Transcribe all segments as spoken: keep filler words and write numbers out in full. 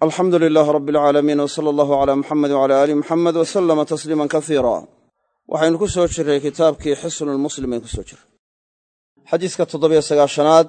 alxamdu lilaahi rabbi alcaalamiin w sala allahu calaa muxamed wcala aali muxamed wa sallama tasliiman kasiira waxaynu ku soo jirray kitaabkii xisnulmuslim aynu ku soo jirray xadiiska toddobiyo sagaashanaad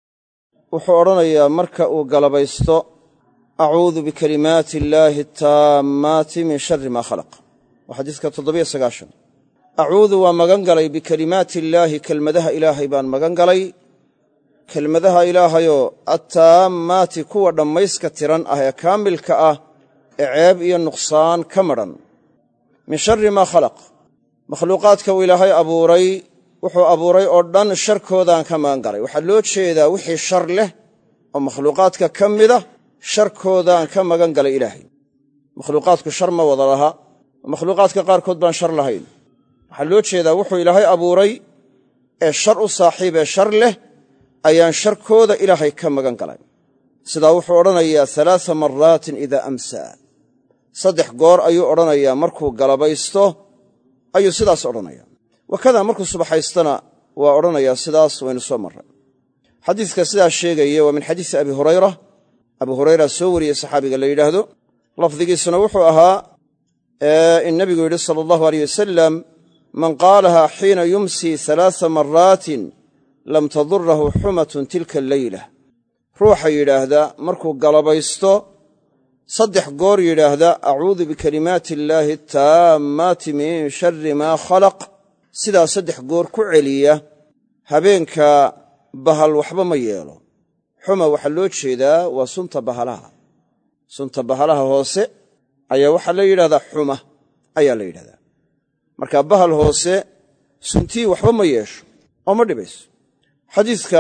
wuxuu odhanayaa marka uu galabaysto acuudu bikalimaati illaahi ataammaati min sharri maa khalaq waa xadiiska toddobiyo sagaashan acuudu waa magan galay bikalimaati illaahi kelmadaha ilaahay baan magan galay kelmadaha ilaahayoo attaammaati kuwa dhammayska tiran ah ee kaamilka ah ee ceeb iyo nuqsaan ka madhan min sharri maa khalaq makhluuqaadka uu ilaahay abuuray wuxuu abuuray oo dhan sharkoodaan ka magan galay waxaa loo jeedaa wixii shar leh oo makhluuqaadka ka mida sharkoodaan ka magan galay ilaahay makhluuqaadku shar ma wada laha makhluuqaadka qaarkood baan shar lahayn waxaa loo jeedaa wuxuu ilaahay abuuray ee shar u saaxiib ee shar leh ayaan sharkooda ilaahay ka magan galay sidaa wuxuu odhanayaa alaaa maraatin idaa amsaa saddex goor ayuu odhanayaa markuu galabaysto ayuu sidaas odhanaya wakadaa markuu subaxaystana waa odhanayaa sidaas waynu soo marray xadiiska sidaas sheegaya waa min xadiisi abi hurayra abu hurayra soo wariyey saxaabiga la yidhaahdo lafdigiisuna wuxuu ahaa in nebigu yidhi sala allahu aleyh wasalam man qaalaha xiina yumsi alaaa maraatin lam tadurahu xumatun tilka alleyla ruuxa yidhaahda markuu galabaysto saddex goor yidhaahda acuudu bikalimaati illaahi ataammaati min sharri maa khalaq sidaa saddex goor ku celiya habeenka bahal waxba ma yeelo xuma waxaa loo jeedaa waa sunta bahalaha sunta bahalaha hoose ayaa waxaa la yidhahdaa xuma ayaa la yidhahdaa marka bahal hoose suntii waxba ma yeesho oo ma dhibayso xadiidka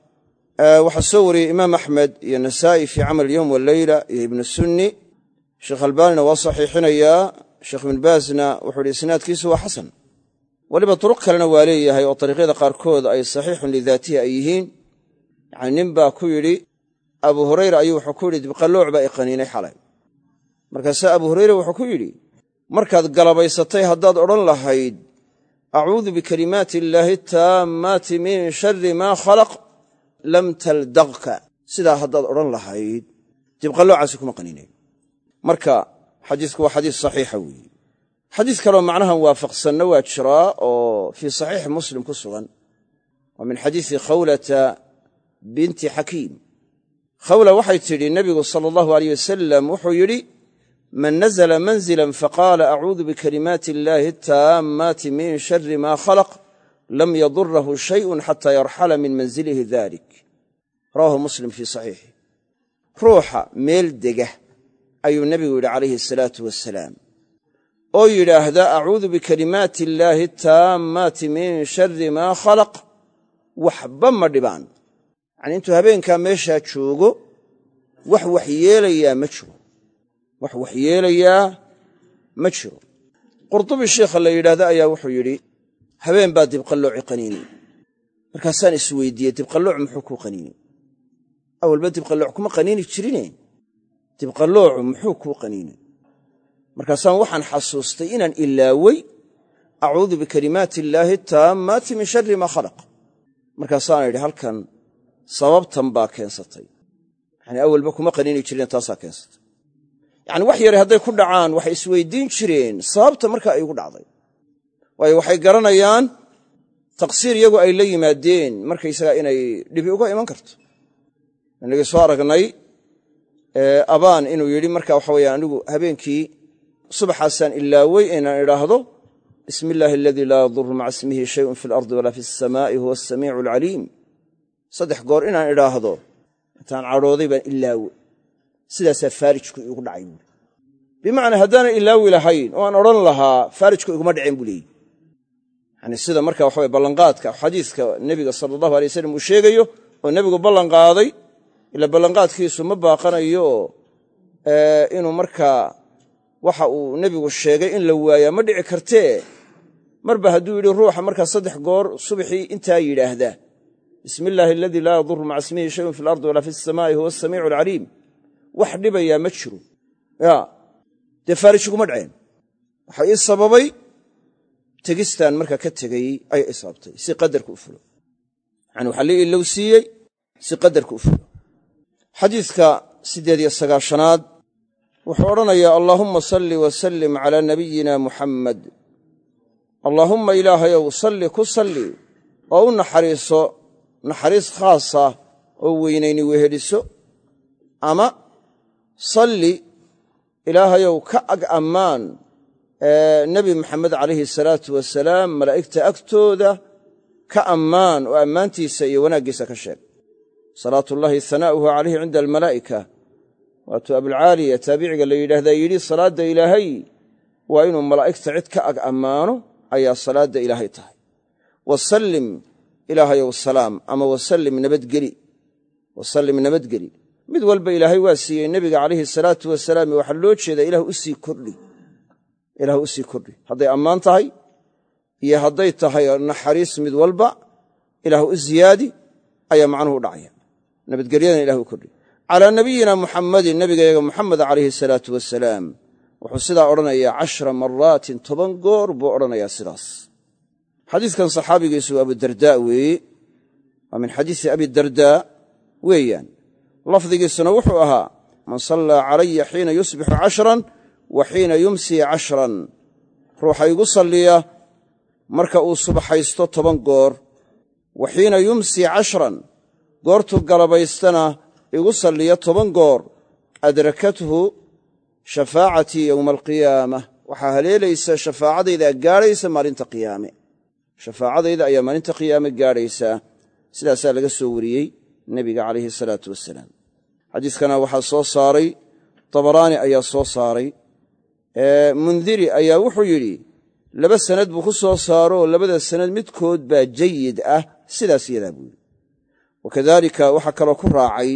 waxaa soo wariyey imaam axmed iyo nasaa'i fii camal yowm waleyla iyo ibnu sunni sheekh albaanina waa saxiixinayaa sheekh ibn baasna wuxuu ihi isnaadkiisu waa xasan weliba duruq kalena waa leeyahay oo dariiqyada qaarkood ay saxiixun lidaatihi ay yihiin yacni nin baa ku yidhi abu hurayra ayuu wuxuu ku yidhi dibqallooc baa i qaniinay xalay markaasaa abu hurayra wuxuu ku yidhi markaad galabaysatay haddaad odhan lahayd acuudu bikalimaati illaahi ataammaati min sharri maa khalaq lam taldaqka sidaa haddaad odhan lahayd dibqalloocaasi kuma qaniinayn marka xadiisku waa xadiis saxiixa weeye xadiis kaloo macnahan waafaqsanna waa jiraa oo fii saxiixi muslim ku sugan waa min xadiisi khawlata binti xakiim khawla waxay tidhi nebigu sala allahu aleyh wasalam wuxuu yidhi man nazla manzilan faqaala acuudu bikalimaati illaahi ataammaati min sharri maa khalaq lam yadurahu shayun xataa yarxala min manzilihi dalik rawahu muslim fii saxiixi ruuxa meel dega ayuu nebigu yidhi calayhi asalaatu wasalaam oo yidhaahda acuudu bikalimaati illaahi ataammaati min sharri maa khalaq waxba ma dhibaan yacnii intuu habeenkaa meeshaa joogo wax waxyeelayaa ma jiro wax waxyeelayaa ma jiro qurdubi sheikha la yidhaahda ayaa wuxuu yidhi habeen baa dibqallooci qaniinay markaasaan isweydiiyey dibqallooc muxuu kuu qaniinay awalba dibqallooc kuma qaniini jirine dibqalloocu muxuu kuu qaniinay markaasaan waxaan xasuustay inaan ilaawey acuudu bikalimaati illaahi ataammaati min sharri maa khalaq markaasaana yidhi halkan sababtan baa keensatay yacnii awalba kuma qaniini jireen taasaa keensatay yacni wax yare hadday ku dhacaan waxay isweydiin jireen sababta markaa ay ugu dhacday waayo waxay garanayaan taqsiir iyagu ay la yimaadeen markaysagaa inay dhibi uga iman karto inagii soo aragnay abaan inuu yidhi marka waxa weeye anigu habeenkii subaxaasaan ilaawey inaan idhaahdo bismi illaahi aladii laa yaduru maca ismihi shayun fi alardi walaa fi asamaa'i huwa asamiicu alcaliim saddex goor inaan idhaahdo intaan cadhooday baan ilaawe sidaasaa faarijku igu dhacay buui bimacnaa haddaanan ilaawi lahayn oo aan odhan lahaa faarijku iguma dhaceen buu leeyihi yani sida marka waxaweye ballanqaadka xadiiska nebiga sala allahu alay wasalam uu sheegayo oo nebigu ballanqaaday ila ballanqaadkiisu ma baaqanayo oo inuu markaa waxa uu nebigu sheegay in la waayaa ma dhici kartee marba hadduu yidhi ruuxa markaa saddex goor subaxii intaa yidhaahda bismi illaahi aladii laa yaduru maca ismihi shayun fi alardi walaa fi asamaa'i huwa asamiicu alcaliim wax dhibayaa ma jiro ya dee faarijiguma dhaceen waxa ii sababay tegistaan markaa ka tegey ayay ii sababtay si qadarka u fulo yani waxaa lii ilowsiiyey si qadarka u fulo xadiidka siddeed iyo sagaashanaad wuxuu odhanayaa allaahumma salli wasallim calaa nabiyina muxammad allaahumma ilaahayow salli ku salli oo u naxariiso naxariis khaasa oo weynayni weheliso ama salli ilaahayow ka ag ammaan nebi moxamed calayhi salaatu wasalaam malaa'igta agtooda ka ammaan oo ammaantiisa iyo wanaaggiisa ka sheeg salaatullaahi hanaa'uhu calayhi cinda almalaa'ika waatuu abulcaaliya taabiciga la yidhaahdaa yidhi salaadda ilaahay waa inuu malaa'igta cid ka ag ammaano ayaa salaadda ilaahay tahay wasallim ilaahayow salaam ama wasallim nabadgeli wasallim nabadgeli mid walba ilaahay waa siiyey nebiga calayhi salaatu wasalaam waxaa loo jeedaa ilah u sii kordhi ilaah u sii kordhi hadday ammaan tahay iyo hadday tahay naxariis mid walba ilaah u ziyaadi ayaa macnuhu u dhacaya nabadgelyadana ilah u kordhi calaa nabiyina muxammadin nebigayaga muxamed calayhi salaatu wasalaam wuxuu sidaa odhanayaa cashra maraatin toban goor buu odhanayaa sidaas xadiiskan saxaabigiisu abudardaa weeye waa min xadiisi abidardaa weeyaan lafdigiisuna wuxuu ahaa man sallaa calaya xiina yusbixu cashran wa xiina yumsii cashran ruuxa igu salliya marka uu subaxaysto toban goor wa xiina yumsii cashran goortuu galabaystana igu salliya toban goor adrakathu shafaacatii yowma alqiyaamah waxaa haleelaysa shafaacadayda gaadhaysa maalinta qiyaame shafaacadayda ayaa maalinta qiyaame gaadhaysaa sidaasaa laga soo wariyey nebiga calayhi salaatu wasalaam xadiiskana waxaa soo saaray tabaraani ayaa soo saaray mundiri ayaa wuxuu yidhi laba sanad buu ku soo saaro oo labada sanad midkood baa jayid ah sidaas iyadaa buu yidhi wakadaalika waxaa kaloo ku raacay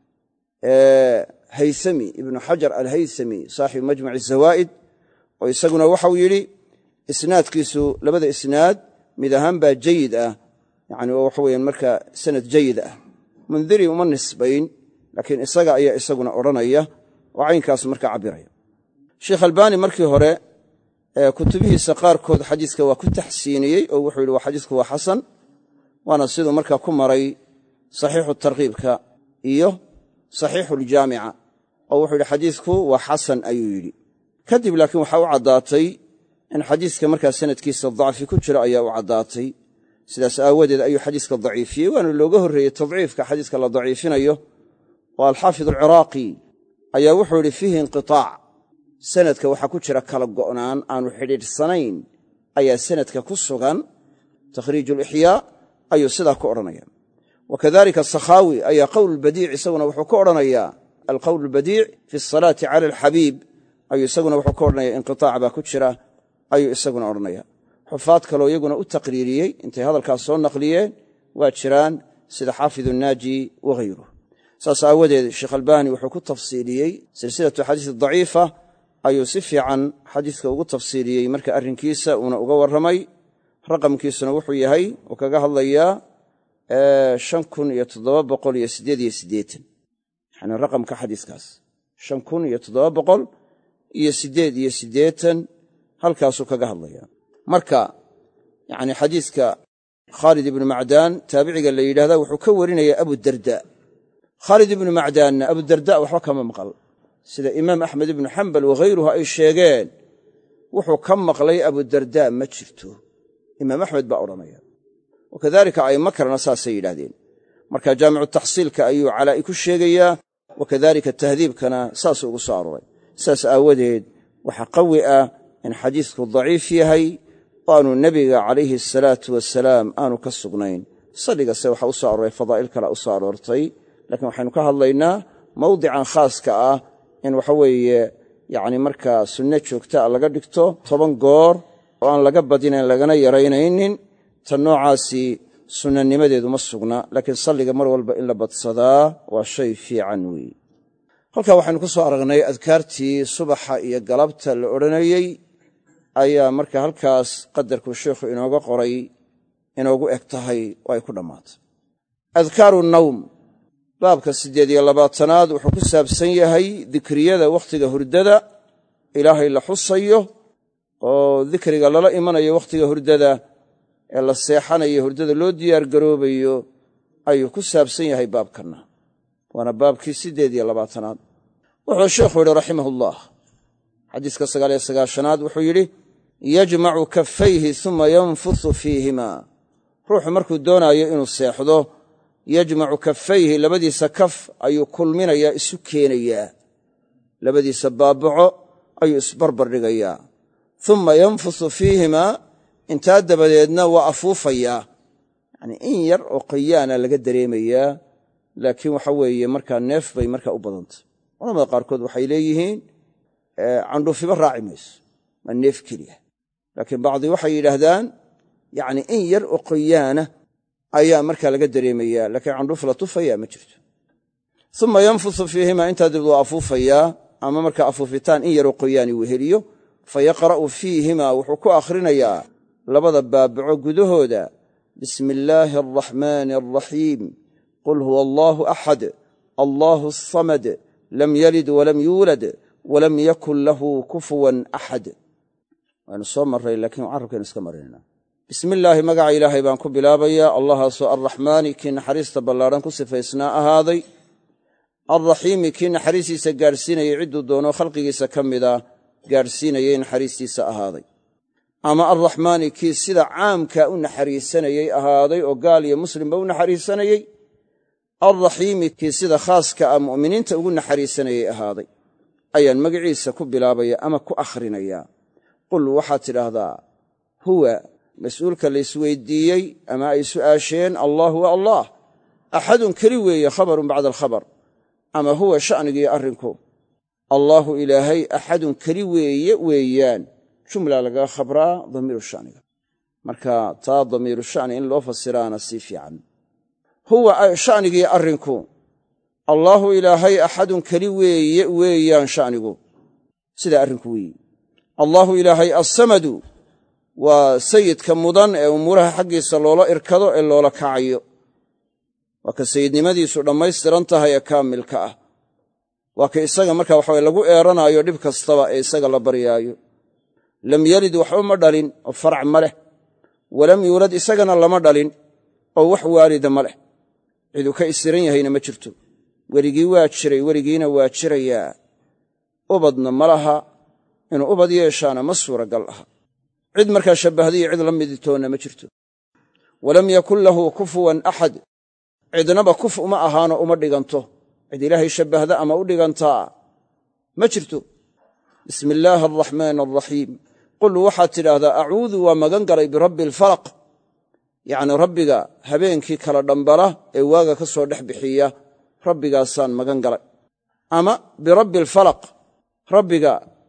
haythami ibnu xajar alhaythami saaxibu majmuci zawaa'id oo isaguna waxau yidhi isnaadkiisu labada isnaad mid ahaan baa jayid ah yani waxa weyaan markaa sanad jayid ah mundiri uma nisbayn laakiin isaga ayaa isaguna odhanaya oo caynkaas markaa cabbiraya sheekh albaani markii hore kutubihiisa qaarkood xadiiska waa ku taxsiiniyey oo wuxuu yidhi waa xadiisku waa xasan waana siduu markaa ku maray saxiixu tarkiibka iyo saxiixuljaamica oo wuxuu yidhi xadiisku waa xasan ayuu yidhi kadib laakiin waxaa u caddaatay in xadiiska markaa sanadkiisa dacfi ku jira ayaa u caddaatay sidaas aawadeed ayuu xadiiska daciifiyey waana looga horreeyey tadciifka xadiiska la daciifinayo oo alxaafid alciraaqi ayaa wuxuu yidhi fiihi inqitaac sanadka waxaa ku jira kala go'naan aanu xidhiidhsanayn ayaa sanadka ku sugan takhriijulixyaa ayuu sidaa ku odhanaya wakadalika sakhaawi ayaa qowlulbadiic isaguna wuxuu ka odhanayaa alqowlulbadiic fi asalaati cala alxabiib ayuu isaguna wuxuu ka odhanaya inqitaac baa ku jira ayuu isaguna odhanaya xufaad kaloo iyaguna u taqriiriyey intay hadalkaas soo naqliyeen waa jiraan sida xaafidu naaji waghayruh saas aawadeed sheekh albaani wuxuu ku tafsiiliyey silsilatu xadiis daciifa ayuu si fiican xadiiska ugu tafsiiliyey marka arrinkiisa uuna uga warramay raqamkiisuna wuxuu yahay uu kaga hadlayaa shan kun iyo toddoba boqol iyo siddeed iyo siddeetan yani raqamka xadiiskaas shan kun iyo toddoba boqol iyo siddeed iyo siddeetan halkaasuu kaga hadlayaa marka yani xadiiska khaalid ibnu macdaan taabiciga la yidhahda wuxuu ka warinaya abudarda khaalid ibnu macdaanna abudarda waxba kama maqal sida imaam axmed ibnu xambal waghayruhu ay sheegeen wuxuu ka maqlay abudarda ma jirto imaam axmed baa odhanaya wakadalika a'immo kalena saasay yidhaahdeen marka jaamicu taxsiilka ayuu calaa'i ku sheegayaa wakadalika tahdiibkana saasuu ugu soo arooray saas aawadeed waxaa qawi ah in xadiisku daciif yahay oo aanu nebiga calayhi asalaatu wasalaam aanu ka sugnayn salligase waxaa u soo arooray fadaa'il kala u soo aroortay laakiin waxaynu ka hadlaynaa mawdican khaaska ah in waxa weeye yacni markaa sunno joogtaa laga dhigto toban goor oo aan laga badinayn lagana yaraynaynin tan noocaasi sunnanimadeedu ma sugna laakiin salliga mar walba in la badsadaa waa shay fiican weeye halkaa waxaynu ku soo aragnay adkaartii subaxa iyo galabta la odhanayey ayaa marka halkaas qadarkuu sheikhu inooga qoray inoogu eg tahay oo ay ku dhammaatay adkaaru nawm baabka siddeed iyo labaatanaad wuxuu ku saabsan yahay dikriyada wakhtiga hurdada ilaahay la xusayo oo dikriga lala imanayo wakhtiga hurdada ee la seexanayo hurdada loo diyaargaroobayo ayuu ku saabsan yahay baabkanna waana baabkii siddeed iyo labaatanaad wuxuu sheekhu yidhi raximahullah xadiiska sagaal iyo sagaashanaad wuxuu yidhi yajmacu kaffayhi uma yanfusu fiihima ruuxu markuu doonaayo inuu seexdo yajmacu kaffayhi labadiisa kaf ayuu kulminayaa isu keenayaa labadiisa baabaco ayuu isbarbar dhigayaa uma yanfusu fiihimaa intaa dabadeedna waa afuufayaa yacnii in yar oo qoyaana laga dareemayaa laakiin waxa weeye markaa neef bay markaa u badantay culamada qaarkood waxay leeyihiin candhuufiba raaci mayso waa neef keliya laakiin bacdi waxay yidhaahdaan yacnii in yar oo qoyaana ayaa markaa laga dareemayaa laakiin candhuuf la tufayaa ma jirto uma yanfusu fiihimaa intaa dabadeed waa afuufayaa ama markaa afuufitaan in yaroo qoyaani uu heliyo fa yaqra'u fiihimaa wuxuu ku akhrinayaa labada baabaco gudahooda bismi illaahi alraxmaani alraxiim qul huwa allaahu axad allaahu asamad lam yalid walam yuulad walam yakun lahu kufuwan axad waanu soo marray laakiin carrabkaynu iska marinaynaa bismi illaahi magaca ilaahay baan ku bilaabayaa allahaasoo arraxmaani kii naxariista ballaadhan ku sifaysnaa ahaaday alraxiimi kii naxariistiisa gaadhsiinayay cidduu doono khalqigiisa ka mida gaadhsiinayay naxariistiisa ahaaday ama alraxmaani kii sida caamkaa u naxariisanayey ahaaday oo gaal iyo muslimba u naxariisanayey alraxiimi kii sida khaaska ah mu'miniinta ugu naxariisanayey ahaaday ayaan magaciisa ku bilaabaya ama ku akhrinayaa qul waxaad tidhaahdaa huwa mas-uulka laysweydiiyey ama ay su'aasheen allaahu wa allah axadun keli weeye khabarun bacda alkhabar ama huwa sha'nigii arrinku allaahu ilaahay axadun keli weeye weeyaan jumla lagaga khabraa damiiru sha'niga marka taa damiiru sha'ni in loo fasiraana sii fiican huwa sha'nigii arrinku allaahu ilaahay axadun keli weeye weeyaan sha'nigu sidaa arrinku weeye allaahu ilaahay assamadu waa sayidka mudan ee umuuraha xaggiisa loola irkado ee loola kacayo waa ka sayidnimadiisu dhammaystiran tahay ee kaamilka ah waa ka isaga markaa waxaway lagu eeranaayo dhib kastaba ee isaga la baryaayo lam yalid waxba ma dhalin oo farac ma leh walam yuulad isagana lama dhalin oo wax waalida ma leh ciduu ka isiran yahayna ma jirto weligii waa jiray weligiina waa jirayaa ubadna ma laha inuu ubad yeeshaana ma suuragal aha cid markaa shabbahdiyo cid la miditoonna ma jirto walam yakun lahu kufuwan axad cidnaba kuf uma ahaano uma dhiganto cid ilaahay shabbahda ama u dhigantaa ma jirto bismi illaahi alraxmaani alraxiim qul waxaad tidhaahdaa acuudu waa magan galay birabbi alfalaq yacnii rabbiga habeenkii kala dhambala ee waaga ka soo dhex bixiya rabbigaasaan magan galay ama birabbi alfalaq rabbiga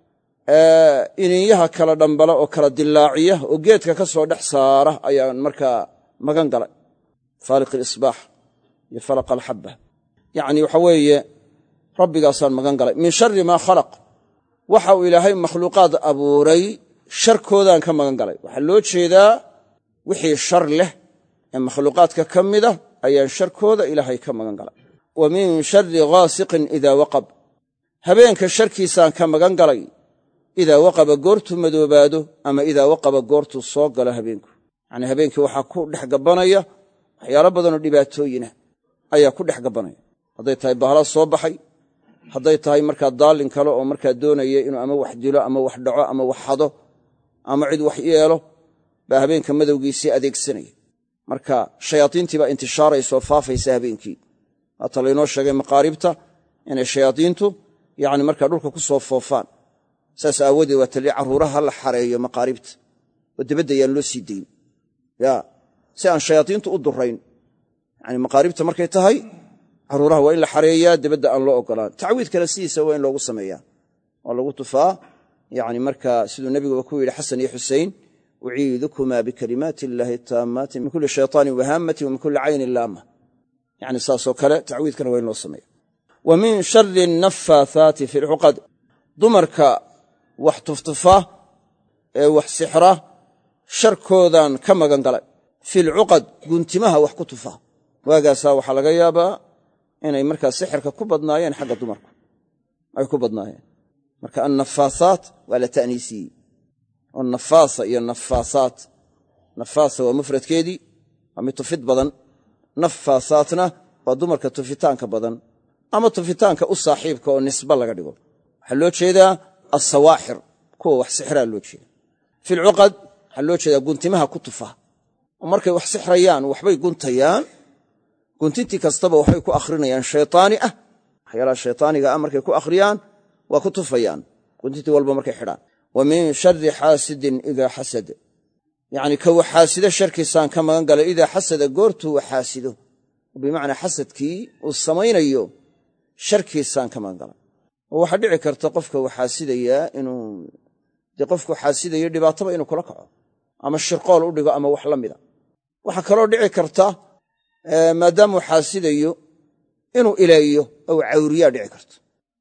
iniinyaha kala dhambala oo kala dillaaciya oo geedka ka soo dhex saara ayaan markaa magan galay faaliq alisbaax iyo falaq alxabba yacnii waxa weeye rabbigaasaan magan galay min sharri maa khalaq waxa uu ilaahay makhluuqaad abuuray sharkoodaan ka magan galay waxaa loo jeedaa wixii shar leh ee makhluuqaadka ka mida ayaan sharkooda ilaahay ka magan galay wa min sharri ghaasiqin idaa waqab habeenka sharkiisaan ka magan galay idaa waqaba goortuu madoobaado ama idaa waqaba goortuu soo galo habeenku yacnii habeenkii waxaa ku dhex gabbanaya waxyaalo badanoo dhibaatooyinah ayaa ku dhex gabbanaya hadday tahay bahla soo baxay hadday tahay markaa daallin kale oo markaa doonaya inuu ama wax dilo ama wax dhaco ama wax hado ama cid wax yeelo baa habeenka madowgiisii adeegsanaya marka shayaadiintii baa intishaaraysa oo faafaysa habeenkii waata laynoo sheegay maqaaribta inay shayaadiintu yacni markaa dhulka ku soo foofaan saas aawadeed waa tali carruuraha la xareeyo maqaaribta oo dibadda ayaan loo sii dayn ya si aan shayaadiintu u durayn yacni maqaaribta markay tahay carruuraha waa in la xareeyaa dibadda aan loo ogolaan tacwiid kale sidiisa waa in loogu sameeyaa oo lagu tufaa yacni markaa siduu nebiguba ku yidhi xasan iyo xusein uciidukumaa bikalimaati illaahi taammaati min kulli shaytaanin wahaamati wa min kulli caynin laama yacni saasoo kale tacwiidkana waa in loo sameeya wa min shari annaffaathaati fi lcuqad dumarka wax tuftufa ee wax sixra sharkoodaan ka magan galay fi lcuqad guntimaha wax ku tufa waagaasaa waxaa laga yaabaa inay markaa sixirka ku badnaayeen xagga dumarku ay ku badnaayeen marka annafaasaat waa la ta'niisiyey oo nafaasa iyo nafaasaat nafaasa waa mufradkeedii waa mid tufid badan nafaasaatna waa dumarka tufitaanka badan ama tufitaanka u saaxiibka oo nisba laga dhigo waxaa loo jeedaa as-sawaaxir kuwa wax sixraa loo jeeda fil uqad waxaa loo jeedaa guntimaha ku tufa oo markay wax sixrayaan waxbay guntayaan guntintii kastaba waxay ku akhrinayaan shaytaani ah waxyaalaha shaytaaniga ah markay ku akhriyaan waa ku tufayaan guntintii walba markay xidhaan wa min sharri xaasidin idaa xasad yacni ka waxaasida sharkiisaan ka magan galay idaa xasada goortuu waxaasido bimacnaa xasadkii uu samaynayo sharkiisaan ka magan galay oo waxaa dhici karta qofka waxaasidayaa inuu dee qofku xaasidayo dhibaataba inuu kula kaco ama shirqool u dhigo ama wax la mida waxaa kaloo dhici karta maadaamuu xaasidayo inuu ileeyo ou cawriyaa dhici karto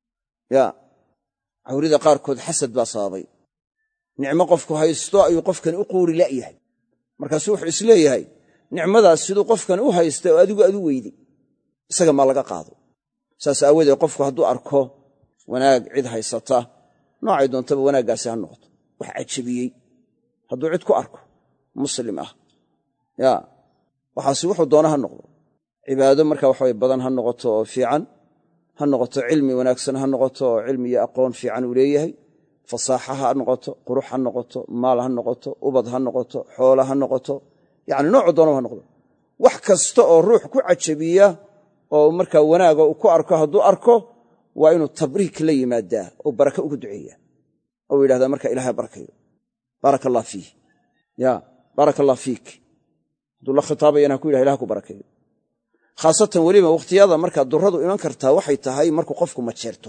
ya cawrida qaarkood xasad baa sababay nicmo qofku haysto ayuu qofkani u quuri la'yahay markaasuu wuxuu isleeyahay nicmadaas siduu qofkani u haysta oo adigu adu weyday isaga maa laga qaado saas aawadeed qofku hadduu arko wanaag cid haysata noocay doontaba wanaaggaasi ha noqoto wax cajabiyey hadduu cid ku arko muslim ah ya waxaasi wuxuu doona ha noqdo cibaado marka waxaway badan ha noqoto oo fiican ha noqoto cilmi wanaagsan ha noqoto oo cilmi iyo aqoon fiican uu leeyahay fasaaxa ha noqoto qurux ha noqoto maal ha noqoto ubad ha noqoto xoolo ha noqoto yacni noocu doona ha noqdo wax kasta oo ruux ku cajabiya oo markaa wanaaga uu ku arko hadduu arko waa inuu tabriik la yimaadaa oo baraka ugu duceeya oo yidhahdaa marka ilaahay barakayo baaraka allah fiih ya baaraka allah fiik hadduu la khitaabayana ha ku yidhaha ilaha ku barakeeyo khaasatan weliba wakhtiyada markaa durradu iman kartaa waxay tahay markuu qofku majeerto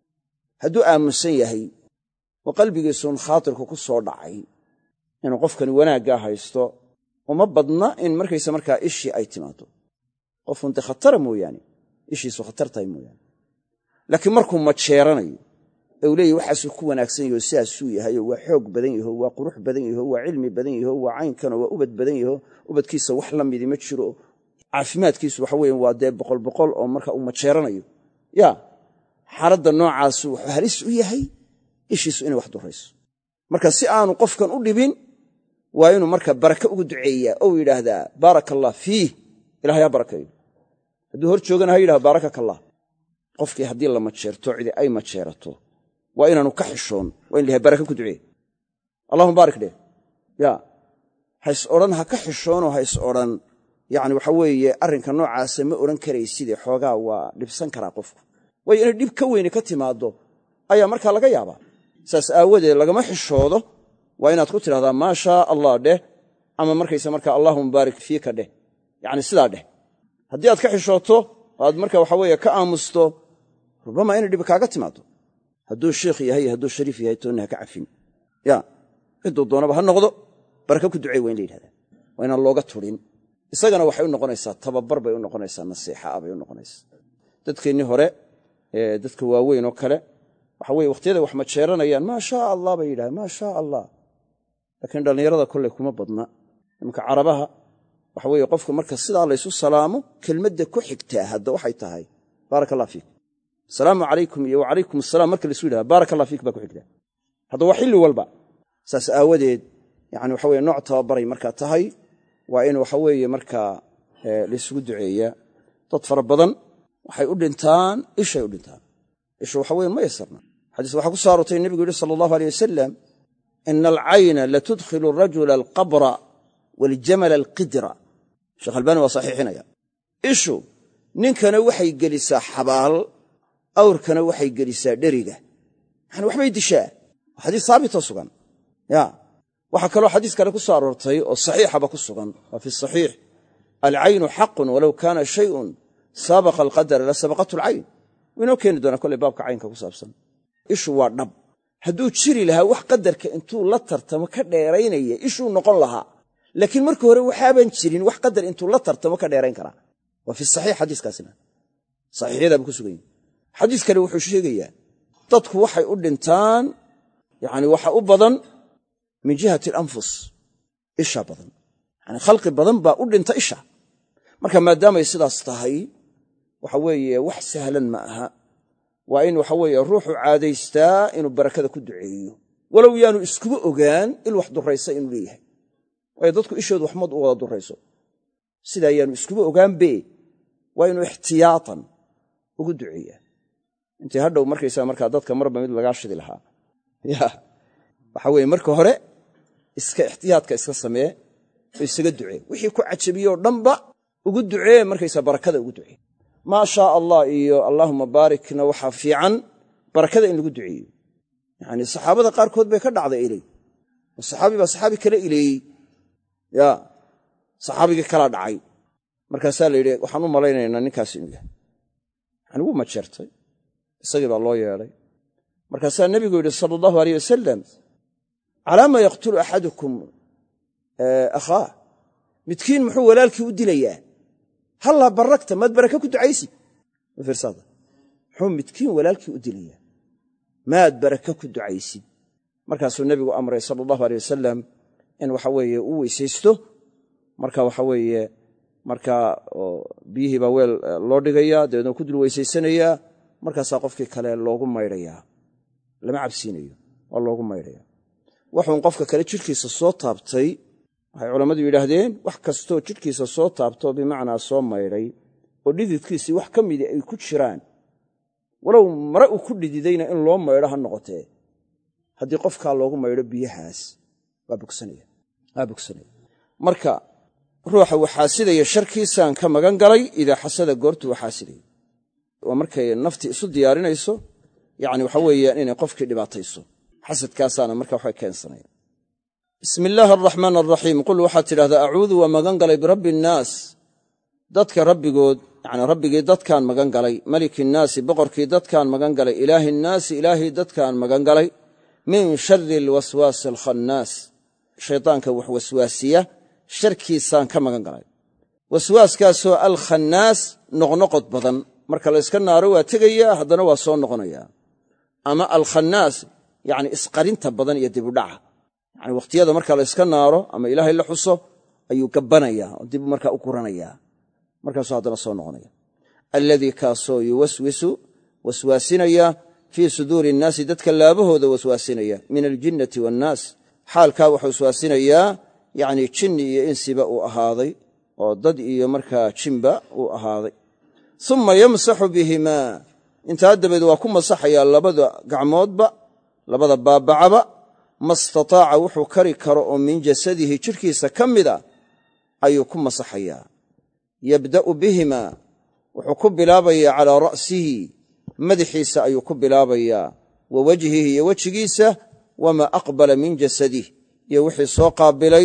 hadduu aaminsan yahay oo qalbigiisuun khaatirku ku soo dhacay inuu qofkani wanaaggaa haysto uma badna in markaysa markaa ishii ay timaado qofunte khatara mooyaane ishiisu khatar tahay mooyaane laakiin markuu majeeranayo ee uu leeyahy waxaasuu ku wanaagsan yaho sidaasuu yahayo waa xoog badan yaho waa qurux badan yaho waa cilmi badan yaho waa caynkanoo waa ubad badan yaho ubadkiisa wax la midi ma jiro caafimaadkiisu waxa weeye waa dee boqol boqol oo marka uu majeeranayo ya xaaladda noocaasu wuxuu halis u yahay ishiisu inay wax durayso marka si aanu qofkan u dhibin waa inuu marka baraka ugu duceeyaa ou yidhaahdaa baaraka allah fiih ilahay ha barakayo hadduu hor joogana ha yidhahdo baarakaka allah qofkii haddii la majeerto cidi ay majeerato waa inaanu ka xishoon waa in lahay baraka ku duceey allahuma baarik dheh ya hays odhan ha ka xishoonoo hays odhan yacni waxa weeye arrinka noocaasa ma odhan karayside xoogaa waa dhibsan karaa qofku waayo inay dhib ka weyne ka timaaddo ayaa markaa laga yaabaa saas aawadeed lagama xishoodo waa inaad ku tidhahdaa maa shaa allah dheh ama markaysa markaa allahuma baarik fiika dheh yacni sidaa dheh haddii aad ka xishooto oo aad marka waxa weeye ka aamusto rubama inay dhib kaaga timaaddo hadduu sheikh yahay hadduu shariif yahay toonna ha ka cafin ya ciduu doonaba ha noqdo baraka ku ducey waa in la yidhahdaa waa inaan looga turin isagana waxay u noqonaysaa tababar bay u noqonaysaa nasiixa ah bay u noqonaysaa dadkeennii hore ee dadka waaweyn oo kale waxa weye wakhtiyada wax majeeranayaan maa shaa allah bay yidhahdeen maa shaa allah laakiin dhallinyarada kolley kuma badna imanka carabaha waxa weeye qofka marka sidaa laysu salaamo kelmadda ku xigtaa hadda waxay tahay baaraka allah fiik asalaamu calaykum iyo wacalaykum asalaam marka laisu yidhahda baaraka allah fiik baa ku xigtaa hadda waa xilli walba saas aawadeed yani waxa weye nooc tababaray markaa tahay waa in waxa weeye markaa laysugu duceeyaa dad fara badan waxay u dhintaan ishay u dhintaan ishu waxa weyan ma yasarna xadiis waxaa ku soo aroortay nebigu yidhi sala allahu aleyh wasalam ina alcayna latudkhilu arajula alqabra waaljamala alqidra sheekh albaani waa saxiixinaya ishu ninkana waxay gelisaa xabaal awrkana waxay gelisaa dheriga yani waxbay dishaa waa xadiis haabitoo sugan ya waxaa kaloo xadiis kale ku soo aroortay oo saxiixaba ku sugan waa fi saxiix alcaynu xaqun walow kaana shayun saabaqa alqadara la sabaqatu alcayn waynoo keeni doonaa kolley baabka caynka ku saabsan ishu waa dhab hadduu jiri lahaa wax qadarka intuu la tartamo ka dheeraynaya ishuu noqon lahaa laakiin marka hore waxaaban jirin wax qadar intuu la tartamo ka dheerayn karaa waa fi saxiix xadiiskaasina saxiixyadaaba ku sugan yihin xadiis kale wuxuu sheegayaa dadku waxay u dhintaan yani waxa u badan min jihati alanfus isha badan yani khalqi badan baa u dhinta isha marka maadaamay sidaas tahay waxa weeye wax sahlan ma aha waa in waxa weeye ruuxu caadaystaa inuu barakada ku duceeyo walow yaanu iskuba ogaan il wax duraysa inuu leeyahay waayo dadku ishoodu waxmad u wada durayso sidaa yaanu iskuba ogaanbe waa inuu ixtiyaatan ugu duceeyaa intii hadhow markaysaa markaa dadka marba mid lagaa shidi lahaa ya waxa weeye marka hore iska ixtiyaadka iska samee oo isaga ducee wixii ku cajabiyo dhanba ugu ducee markaysaa barakada ugu ducee maa shaa allah iyo allahumma baarikna waxaa fiican barakada in lagu duceeyo yacni saxaabada qaarkood bay ka dhacday ilay oo saxaabi baa saxaabi kale ileeyey ya saxaabigii kala dhacay markaasaa la yidhi waxaan u malaynaynaa ninkaas inuu yahay yani wuu majeertay isagii baa loo yeedhay markaasaa nebigu yidhi sala allahu alayh wasalam calaa maa yaqtulu axadukum akhaah midkiin muxuu walaalkii u dilayaa hallaa barakta maad baraka ku ducaysid fiirsada muxuu midkiin walaalkii u dilayaa maad baraka ku ducaysid markaasuu nebigu amray sala allahu aleyh wasalam in waxa weeye uu weysaysto marka waxa weeye markaa biyihii baa weel loo dhigayaa dabeedna ku dul weysaysanayaa markaasaa qofkii kale loogu maydhayaa lama cabsiinayo waa loogu maydhayaa waxuun qofka kale jidhkiisa soo taabtay waxay culammadu yidhaahdeen wax kastoo jidhkiisa soo taabto bimacnaa soo maydhay oo dhididkiisii wax ka midii ay ku jiraan walow mare uu ku dhididayna in loo maydho ha noqotee haddii qofkaa loogu maydho biyahaas waa bogsanaya waa bogsanaya marka ruuxa waxaasidaya sharkiisaan ka magan galay idaa xasada goortu waxaasidaya waa markay naftii isu diyaarinayso yacni waxa weeyaan inay qofkii dhibaatayso xasadkaasaana marka waxay keensanaya bismi illaahi araxmaan araxiim qul waxaad tidhahdaa acuudu waa magan galay birabbi innaas dadka rabbigood yacni rabbigii dadkaan magan galay maliki innaasi boqorkii dadkaan magan galay ilaahi innaasi ilaahii dadkaan magan galay min shari alwaswaasi alkhannaas shaydaanka wax waswaasiya sharkiisaan ka magan galay waswaaskaasoo alkhannaas noqnoqod badan marka la yska naaro waa tegayaa haddana waa soo noqonayaa ama alkhannaas yacni isqarinta badan iyo dibudhaca yacni wakhtiyada marka la yska naaro ama ilaahay la xuso ayuu gabbanayaa oo dib markaa u guranayaa markaasuu haddana soo noqonaya alladii kaasoo yuwaswisu waswaasinaya fii suduuri innaasi dadka laabahooda waswaasinaya min aljinnati waannaas xaalkaa wuxuu waswaasinayaa yacni jinni iyo insiba uu ahaaday oo dad iyo markaa jinba uu ahaaday uma yamsaxu bihimaa intaa dabeed waa ku masaxayaa labada gacmoodba labada baabacaba ma istataaca wuxuu kari karo oo min jasadihi jidhkiisa ka mida ayuu ku masaxayaa yabda'u bihimaa wuxuu ku bilaabayaa calaa ra'sihi madaxiisa ayuu ku bilaabayaa wa wajhihi iyo wejigiisa wamaa aqbala min jasadih iyo wixii soo qaabilay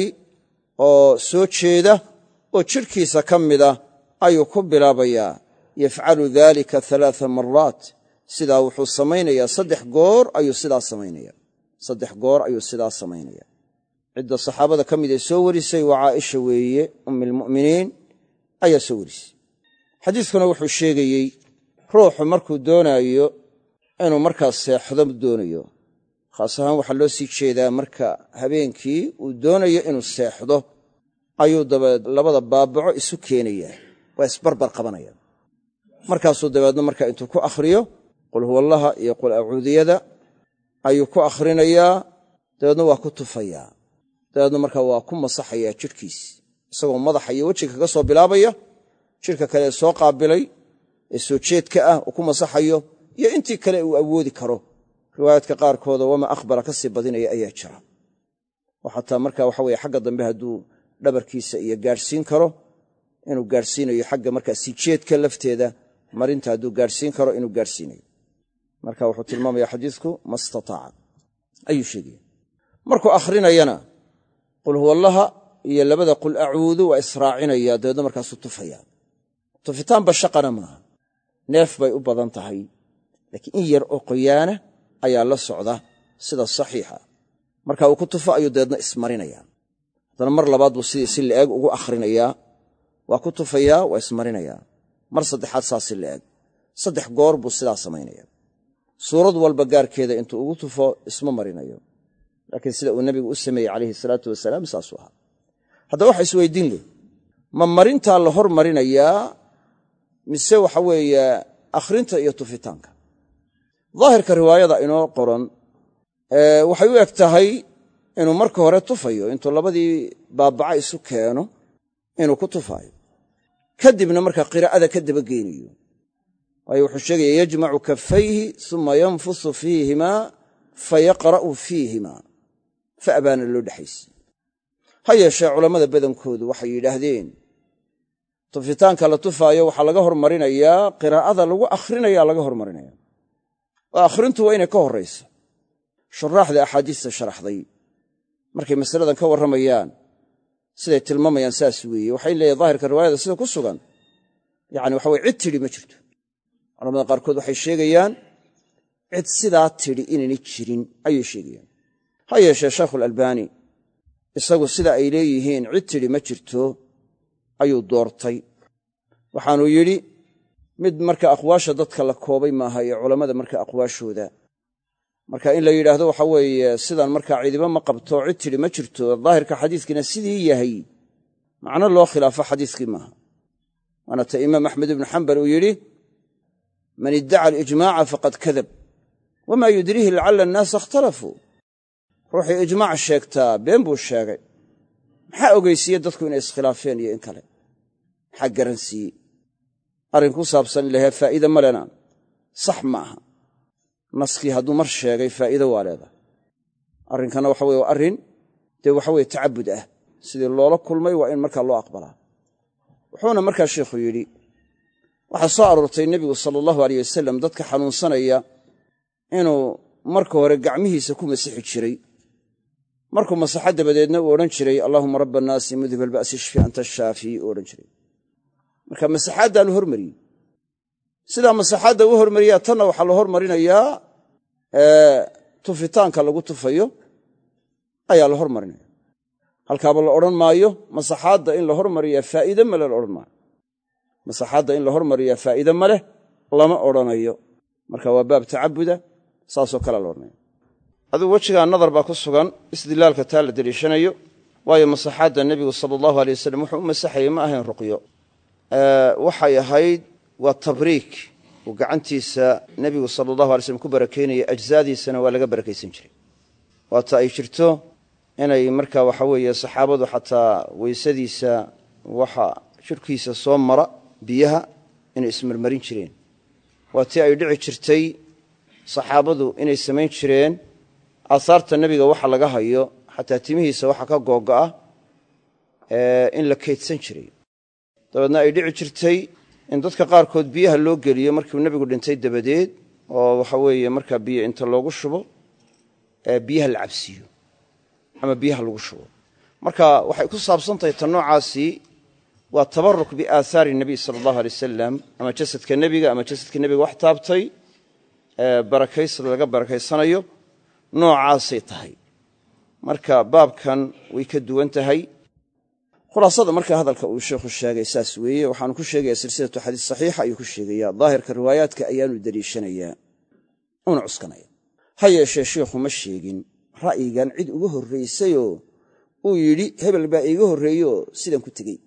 oo soo jeeda oo jidhkiisa ka mida ayuu ku bilaabayaa yafcalu daalika alaaa maraat sidaa wuxuu samaynayaa saddex goor ayuu sidaa samaynaya saddex goor ayuu sidaa samaynaya cidda saxaabada ka mid ee soo warisay waa caaisha weeye ummi almu'miniin ayaa soo warisay xadiiskuna wuxuu sheegayey ruuxu markuu doonaayo inuu markaa seexdo doonayo khaas ahaan waxaa loo sii jeedaa marka habeenkii uu doonayo inuu seexdo ayuu dabeed labada baabaco isu keenayaa waa isbarbar qabanaya markaasuu dabeedna markaa intuu ku akhriyo qul huwallaha iyo qul acuudiyada ayuu ku akhrinayaa dabeedna waa ku tufayaa dabeedna markaa waa ku masaxayaa jidhkiis isagoo madaxa iyo wejiga kaga soo bilaabaya jidhka kale ee soo qaabilay ee soo jeedka ah uu ku masaxayo iyo intii kale uu awoodi karo riwaayaadka qaarkooda wama aqbala ka sii badinaya ayaa jira oo xataa markaa waxa weye xagga dambe hadduu dhabarkiisa iyo gaadhsiin karo inuu gaadhsiinayo xagga markaa sii jeedka lafteeda marinta hadduu gaadhsiin karo inuu gaadhsiinayo marka wuxuu tilmaamaya xadiisku ma istataaca ayuu sheegaya markuu akhrinayana qul huwallaha iyo labada qul acuudu waa israacinaya dabeedna markaasuu tufaya tufitaanba shaqana maaha neef bay u badan tahay laakiin in yar oo qoyaana ayaa la socda sida saxiixa marka uu ku tufo ayuu dabeedna ismarinaya haddana mar labaad buu sidii si la'eg ugu akhrinayaa waa ku tufayaa waa ismarinayaa mar saddexaad saa si la'eg saddex goor buu sidaa samaynaya suurad walba gaarkeeda intuu ugu tufo isma marinayo laakiin sida uu nebigu u sameeyey calayhi salaatu wasalaam saasuu ahaa haddaba waxa isweydiin leh ma marintaa la hor marinayaa mise waxa weeye akhrinta iyo tufitaanka daahirka riwaayada inoo qoran waxay u eg tahay inuu marka hore tufayo intuu labadii baabaca isu keeno inuu ku tufaayo kadibna markaa qiraa'ada ka dabageynayo waayo wuxuu sheegaya yajmacu kaffayhi uma yanfusu fiihimaa fayaqra'u fiihimaa fa abaana loo dhexaysiye ha yeeshee culammada badankoodu waxay yidhaahdeen tufitaanka la tufaayo waxaa laga hormarinayaa qiraa'ada lagu akhrinayaa laga hormarinaya oo akhrintu waa inay ka horrayso shuraaxda axaadiista sharaxday markay masaladan ka warramayaan siday tilmaamayaan saas weeye waxay leeyahay daahirka riwaayada sida ku sugan yacni waxa weye cid tidhi ma jirto culamada qaarkood waxay sheegayaan cid sidaa tidhi inaynay jirin ayay sheegayaan ha yeeshee shaykhulalbaani isagu sida ay leeyihiin cid tidhi ma jirto ayuu doortay waxaanuu yidhi mid marka aqwaasha dadka la koobay maaha iyo culammada marka aqwaashooda marka in la yidhaahdo waxa weeye sidan markaa cidiba ma qabto cid tidhi ma jirto daahirka xadiiskiina sidii yahay macno loo khilaafo xadiiskii maaha waana ta imaam axmed ibnu xambal uu yidhi man iddaca alijmaaca faqad kadab wamaa yudriihi lacalla annaasa ikhtalafuu ruuxii ijmaac sheegtaa been buu sheegay maxaa ogeysiiye dadku inay iskhilaafeen iyo in kale maxaa garansiiyey arrin ku saabsan ilahay faa'iide ma lena sax ma aha naskii hadduu mar sheegay faa'iido waa leedahay arrinkana waxa weye waa arrin dee waxa weye tacabud ah sidii loola kulmay waa in markaa loo aqbalaa wuxuuna markaa sheikhu yidhi waxaa soo aroortay nebigu sala allahu aleyh wasalam dadka xanuunsanaya inuu marka hore gacmihiisa ku masixi jiray markuu masaxo dabadeedna uu odhan jiray allaahuma rabba annaasi mudhib alba'si ishfi anta ashaafi uu odhan jiray marka masaxaaddaa la hormariyey sidaa masaxaadda u hormariyaa tanna waxaa la hormarinayaa tufitaanka lagu tufayo ayaa la hormarinaya halkaaba la odhan maayo masaxaadda in la hormariyaa faa'iide male la odhan maayo masaxaadda in la hormariyaa faa'iide ma leh lama odhanayo marka waa baab tacabuda saasoo kale la odhanaya aduu wejigaa nadar baa ku sugan istidlaalka taa la deliishanayo waayo masaxaadda nebigu sala allahu aley wasalam wuxuu u masaxayay ma ahayn ruqyo waxay ahayd waa tabriik uu gacantiisa nebigu sala allahu alay slam ku barakaynayay ajzaadiisana waa laga barakaysan jiray waata ay jirto inay markaa waxa weeye saxaabadu xataa weysadiisa waxa shirkiisa soo mara biyaha inay ismarmarin jireen waa tii ay dhici jirtay saxaabadu inay samayn jireen aahaarta nebiga waxa laga hayo xataa timihiisa waxa ka googo'a in la kaydsan jiray dabeedna ay dhici jirtay in dadka qaarkood biyaha loo geliyo markiiu nebigu dhintay dabadeed oo waxa weeye markaa biyo inta loogu shubo biyaha la cabsiiyo ama biyaha lagu shubo marka waxay ku saabsan tahay tan noocaasi waa tabaruk biaahaari nebiy sala allahu alay wasalam ama jasadka nebiga ama jasadka nebiga wax taabtay barakays laga barakaysanayo noocaasay tahay marka baabkan way ka duwan tahay khulaasada marka hadalka uu sheekhu sheegay saas weeye waxaanu ku sheegayaa silsilatu xadiis saxiixa ayuu ku sheegayaa daahirka riwaayaadka ayaanu deliishanayaa una cuskanaya ha yeeshee sheikhu ma sheegin ra'yigan cid uga horraysayoo uu yidhi hebel baa iiga horreeyeoo sidan ku tegey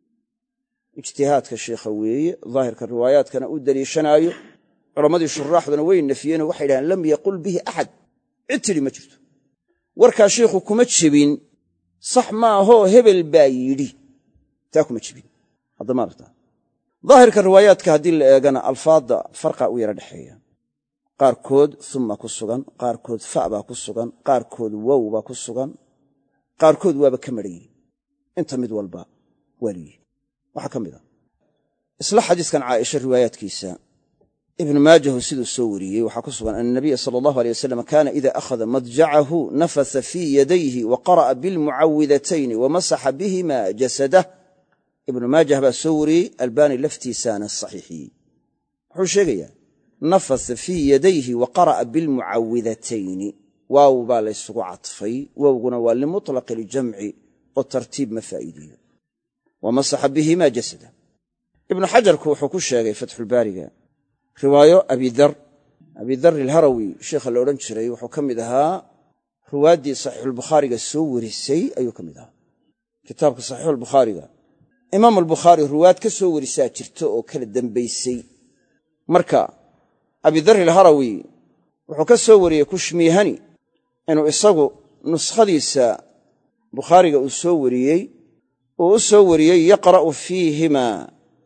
ijtihaadka sheikha weeye daahirka riwaayaadkana uu deliishanaayo culammadii shuraaxduna way nafiyeenoo waxay dhahaan lam yaqul bihi axad cid tidhi ma jirto warkaa sheikhu kuma jebin sax maahoo hebel baa yidhi taa kuma jebin haddama aragtaa daahirka riwaayaadka haddii la eegana alfaadda farqa u yara dhexeeya qaarkood uma ku sugan qaarkood fa baa ku sugan qaarkood wow baa ku sugan qaarkood waaba ka madhayi inta mid walba waa liyihi waxaa ka mid a isla xadiiskan caaisha riwaayaadkiisa ibnu maajahu siduu soo wariyey waxaa ku sugan ana nabiya sala allahu aleyh wasalam kaana ida akhada madjacahu nafasa fii yadayhi wa qara'a bilmucawidatayni wa masaxa bihima jasadah ibnu maajah baa soo wariyey albaani laftiisaana saxiixiyey wuxuu sheegayaa nafasa fii yadayhi wa qara'a bilmucawidatayni waaw baa laysugu cadfay waawguna waa limutlaqi iljamci oo tartiib ma faa'iideeyo wa masaxa bihima jasadah ibnu xajarku wuxuu ku sheegay fatxulbaariga riwaayo abidar abidar ilharawi sheikha la odhan jiray wuxuu ka mid ahaa ruwaaddii saxiixulbukhaariga soo warisay ayuu ka mid ahaa kitaabka saxiixulbukhaariga imaam albukhaari ruwaad ka soo warisaa jirto oo kala dambaysay marka abidar ilharawi wuxuu ka soo wariyey kushmiihani inuu isagu nuskhadiisa bukhaariga uu soo wariyey uu u soo wariyey yaqra'u fiihimaa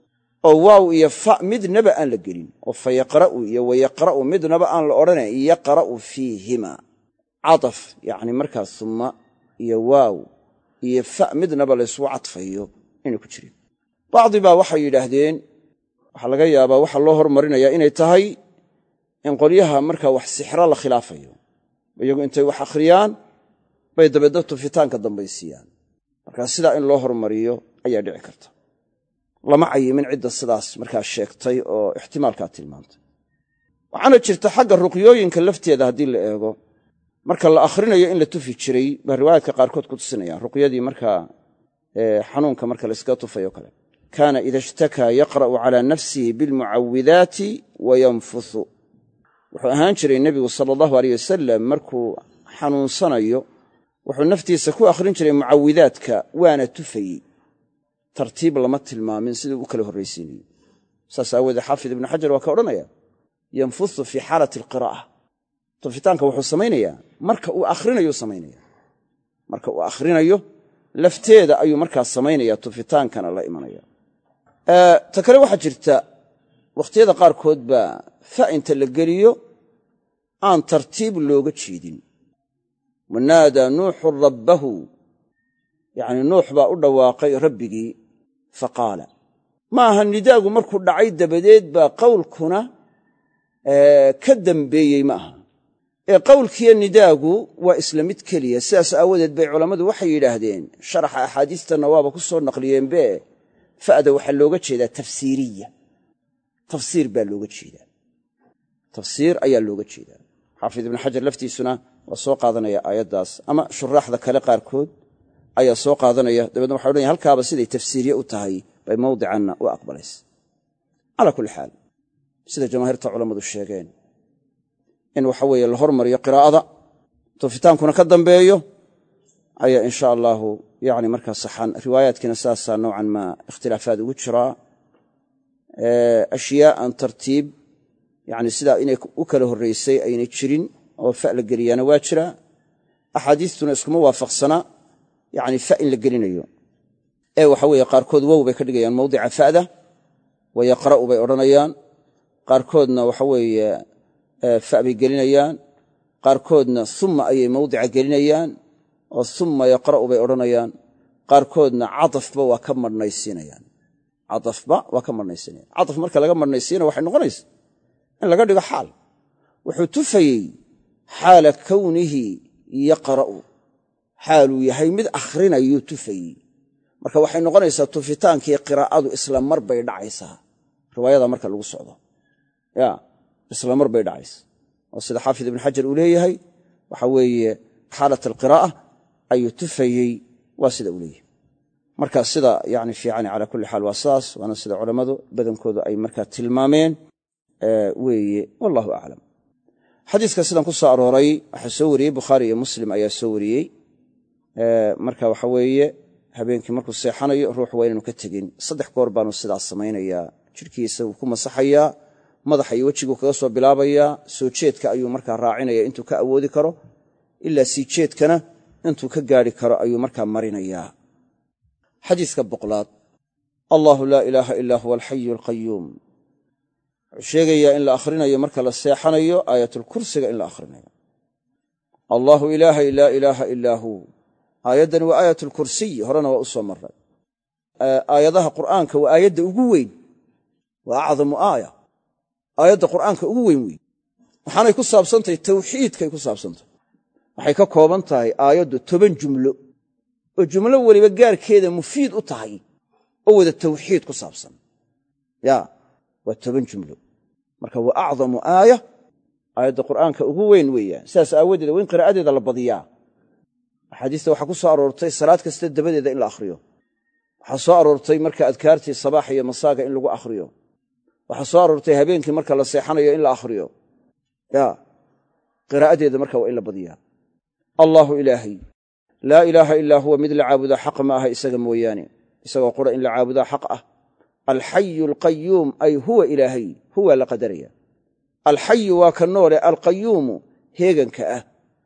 oo waaw iyo fa midnaba aan la gelin oo fa yaqra'u iyo wa yaqra'u midnaba aan la odhanay yaqra'u fiihima cadaf yacni markaas summa iyo waaw iyo fa midnaba laysugu cadfayo inay ku jirin bacdi baa waxay yidhaahdeen waxaa laga yaabaa waxa loo hormarinayaa inay tahay in qolyaha markaa wax sixro la khilaafayo iyagu intay wax akhriyaan bay dabeedna tufitaanka dambaysiiyaan markaa sidaa in loo hormariyo ayaa dhici karta lama cayimin cidda sidaas markaa sheegtay oo ixtimaalkaa tilmaantay waxaana jirta xagga ruqyooyinka lafteeda haddii la eego marka la akhrinayo in la tufi jiray baa riwaayaadka qaarkood ku tusinayaan ruqyadii markaa xanuunka marka layskaga tufayo kale kaana ida ishtakaa yaqra'u calaa nafsihi bilmucawidaati wa yanfuthu wuxuu ahaan jiray nebigu sala allahu aleyh wasalam markuu xanuunsanayo wuxuu naftiisa ku akhrin jiray mucawidaadka waana tufayey tartiib lama tilmaamin siduu u kala horraysiinayo saas aawoodee xaafid ibnu xajar waa ka odhanaya yanfuthu fii xaalati alqiraa'a tufitaanka wuxuu samaynayaa marka uu akhrinayo samaynaya marka uu akhrinayo lafteeda ayuu markaa samaynaya tufitaankana la imanaya ta kale waxaa jirta wakhtiyada qaarkood baa fa inta la geliyo aan tartiib looga jeedin wanaadaa nuuxun rabbahu yacni nuux baa u dhawaaqay rabbigii faqaala ma aha nidaagu markuu dhacay dabadeed baa qowlkuna ka dambeeyey ma aha ee qowlkiiyo nidaagu waa isla mid keliya sidaas aawadeed bay culammadu waxay yidhaahdeen sharaxa axaadiistanna waaba ku soo naqliyeenbe fa'da waxaa looga jeedaa tafsiiriya tafsiir baa looga jeedaa tafsiir ayaa looga jeedaa xaafid ibnu xajar laftiisuna waa soo qaadanaya aayaddaas ama shuraaxda kale qaarkood ayaa soo qaadanaya dabeedna waxay odhanaya halkaaba siday tafsiiriye u tahay bay mawdicanna u aqbalaysa calaa kulli xaal sida jamaahiirta culammadu sheegeen in waxa weeye la hormariyo qiraa'ada tufitaankuna ka dambeeyo ayaa in sha allaahu yani markaa saxan riwaayaadkiina sidaasaa nowcan maa ikhtilaafaad ugu jiraa ashyaa aan tartiib yani sidaa inay u kala horraysay aynay jirin oo fa la geliyaana waa jiraa axaadiistuna iskuma waafaqsana yani fa in la gelinayo ee waxa weeye qaarkood wow bay ka dhigayaan mawdica fa'da wa yaqra'u bay odhanayaan qaarkoodna waxa weeye fa bay gelinayaan qaarkoodna humma ayay mawdica gelinayaan oo humma yaqra'u bay odhanayaan qaarkoodna cadafba waa ka marhnaysiinayaan cadafba waa ka marhnaysiinayaan cadaf marka laga marhnaysiina waxay noqonaysa in laga dhigo xaal wuxuu tufayey xaala kownihi yaqra'u xaaluu yahay mid akhrinayuu tufayey marka waxay noqonaysaa tufitaankii qiraa'adu isla mar bay dhacaysaa riwaayada marka lagu socdo ya isla mar bay dhacaysa oo sida xaafid ibnu xajar uu leeyahay waxa weeye xaalat alqiraa'a ayuu tufayey waa sida uu leeyahay marka sida yani fiicani calaa kulli xaal waa sidaas waana sida culammadu badankoodu ay markaa tilmaameen weeye wallahu aclam xadiiska sidan ku soo arooray waxaa soo wariyey bukhaari iyo muslim ayaa soo wariyey marka waxa weeye habeenkii markuu seexanayo ruuxu waa inaanu ka tegin saddex goor baanu sidaas samaynayaa jidhkiisa wuu ku masaxayaa madaxa iyo wejiguu kaga soo bilaabayaa soo jeedka ayuu markaa raacinaya intuu ka awoodi karo ilaa sii jeedkana intuu ka gaari karo ayuu markaa marinayaa xadiiska boqolaad allahu laa ilaaha ilaa huwa alxayu alqayuum wuxuu sheegayaa in la akhrinayo marka la seexanayo aayatulkursiga in la akhrinayo allaahu ilaahay laa ilaaha ilaa huu aayaddani waa aayatulkursiy horena waa u soo marray aayadaha qur'aanka waa aayadda ugu weyn waa acdamu aaya aayadda qur'aanka ugu weyn weyn waxaanay ku saabsantahay tawxiidkay ku saabsantahay waxay ka kooban tahay aayaddu toban jumlo oo jumlo weliba gaarkeeda mufiid u tahay oo wada tawxiid ku saabsan ya waa toban jumlo marka waa acdamu aaya aayadda qur'aanka ugu weyn weeyaan sidaas aawadeed waa in qiraa'adeeda la badiyaa axaadiista waxaa ku soo aroortay salaad kasta dabadeeda in la akhriyo waxaa soo aroortay marka adkaartii sabaax iyo masaaga in lagu akhriyo waxaa soo aroortay habeenkii marka la seexanayo in la akhriyo ya qiraa'adeeda marka waa in la badiyaa allaahu ilaahay laa ilaaha ilaa huwa mid la caabudaa xaq ma aha isaga mooyaane isagoo qura in la caabudaa xaq ah alxayu alqayuum ay huwa ilaahay huwa la qadaraya alxayu waa ka noole alqayuumu heeganka ah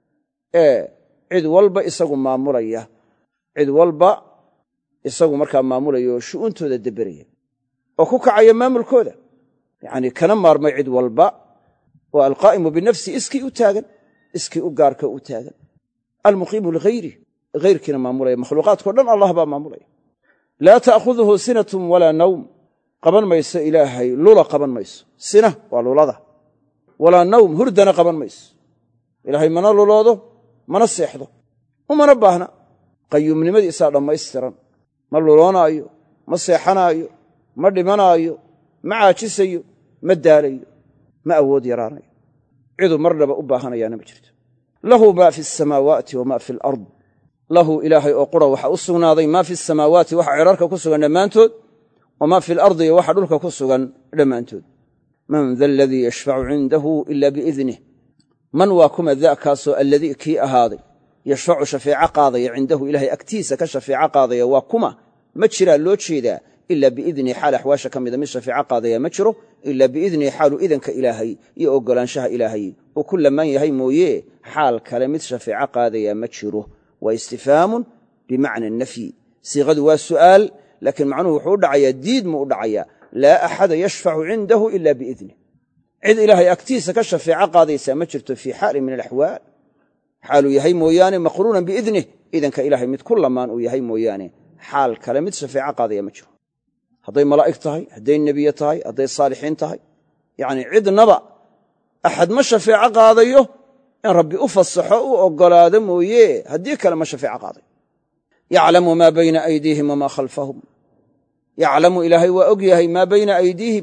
ee cid walba isagu maamulaya cid walba isagu markaa maamulaya oo shu'uuntooda debberaya oo ku kacaya maamulkooda yacni kana maarmay cid walba oo alqaa'imu binafsi iskii u taagan iskii u gaarka u taagan almuqiimu ligayri hayrkiina maamulaya makhluuqaadkao dhan allah baa maamulaya laa ta'khuduhu sinatun walaa nawm qaban mayso ilaahay lula qaban mayso sina waa lulada walaa nawm hurdana qaban mayso ilaahay mana luloodo mana seexdo umana baahna qayuumnimadiisaa dhammaystiran ma luloonaayo ma seexanaayo ma dhimanaayo ma caajisayo ma daalayo ma awood yaraanayo ciduu marnaba u baahanayaana ma jirto lahu maa fi asamaawaati wamaa fi alard lahu ilaahay oo qura waxaa u sugnaaday maa fi asamaawaati waxa cirarka ku sugan dhammaantood wamaa fi alardi iyo waxa dhulka ku sugan dhammaantood man da aladii yashfacu cindahu ila biidnih man waa kuma da'kaasoo alladii kii ahaaday yashfacu shafeeco qaadaya cindahu ilaahay agtiisa ka shafeeco qaadaya waa kuma ma jiraa loo jeedaa ilaa biidnihi xaal axwaasha ka mida mid shafeeco qaadaya ma jiro ilaa biidnihi xaalu idanka ilaahay iyo oggolaanshaha ilaahay uu ku lamaan yahay mooye xaal kale mid shafeeco qaadaya ma jiro waa istifhaamun bimacna nafyi siiqadu waa su'aal laakiin macnuhu wuxuu u dhacayaa diid mu u dhacayaa laa axada yashfacu cindahu ila biidnih cid ilaahay agtiisa ka shafeeco qaadaysaa ma jirto fii xaalin min alaxwaal xaaluu yahay mooyaane maqruunan biidnih idanka ilaahay mid ku lamaan uu yahay mooyaane xaal kale mid shafeeco qaadaya ma jiro hadday malaa'ig tahay hadday nebiye tahay hadday saalixiin tahay yacnii cidnaba axad ma shafeeco qaadayo in rabbi u fasaxo u oggolaado mooye haddii kale ma shafeeco qaadayo yaclamu maa bayna aydiihim wamaa khalfahum yaclamu ilaahay waa og yahay maa bayna aydiihim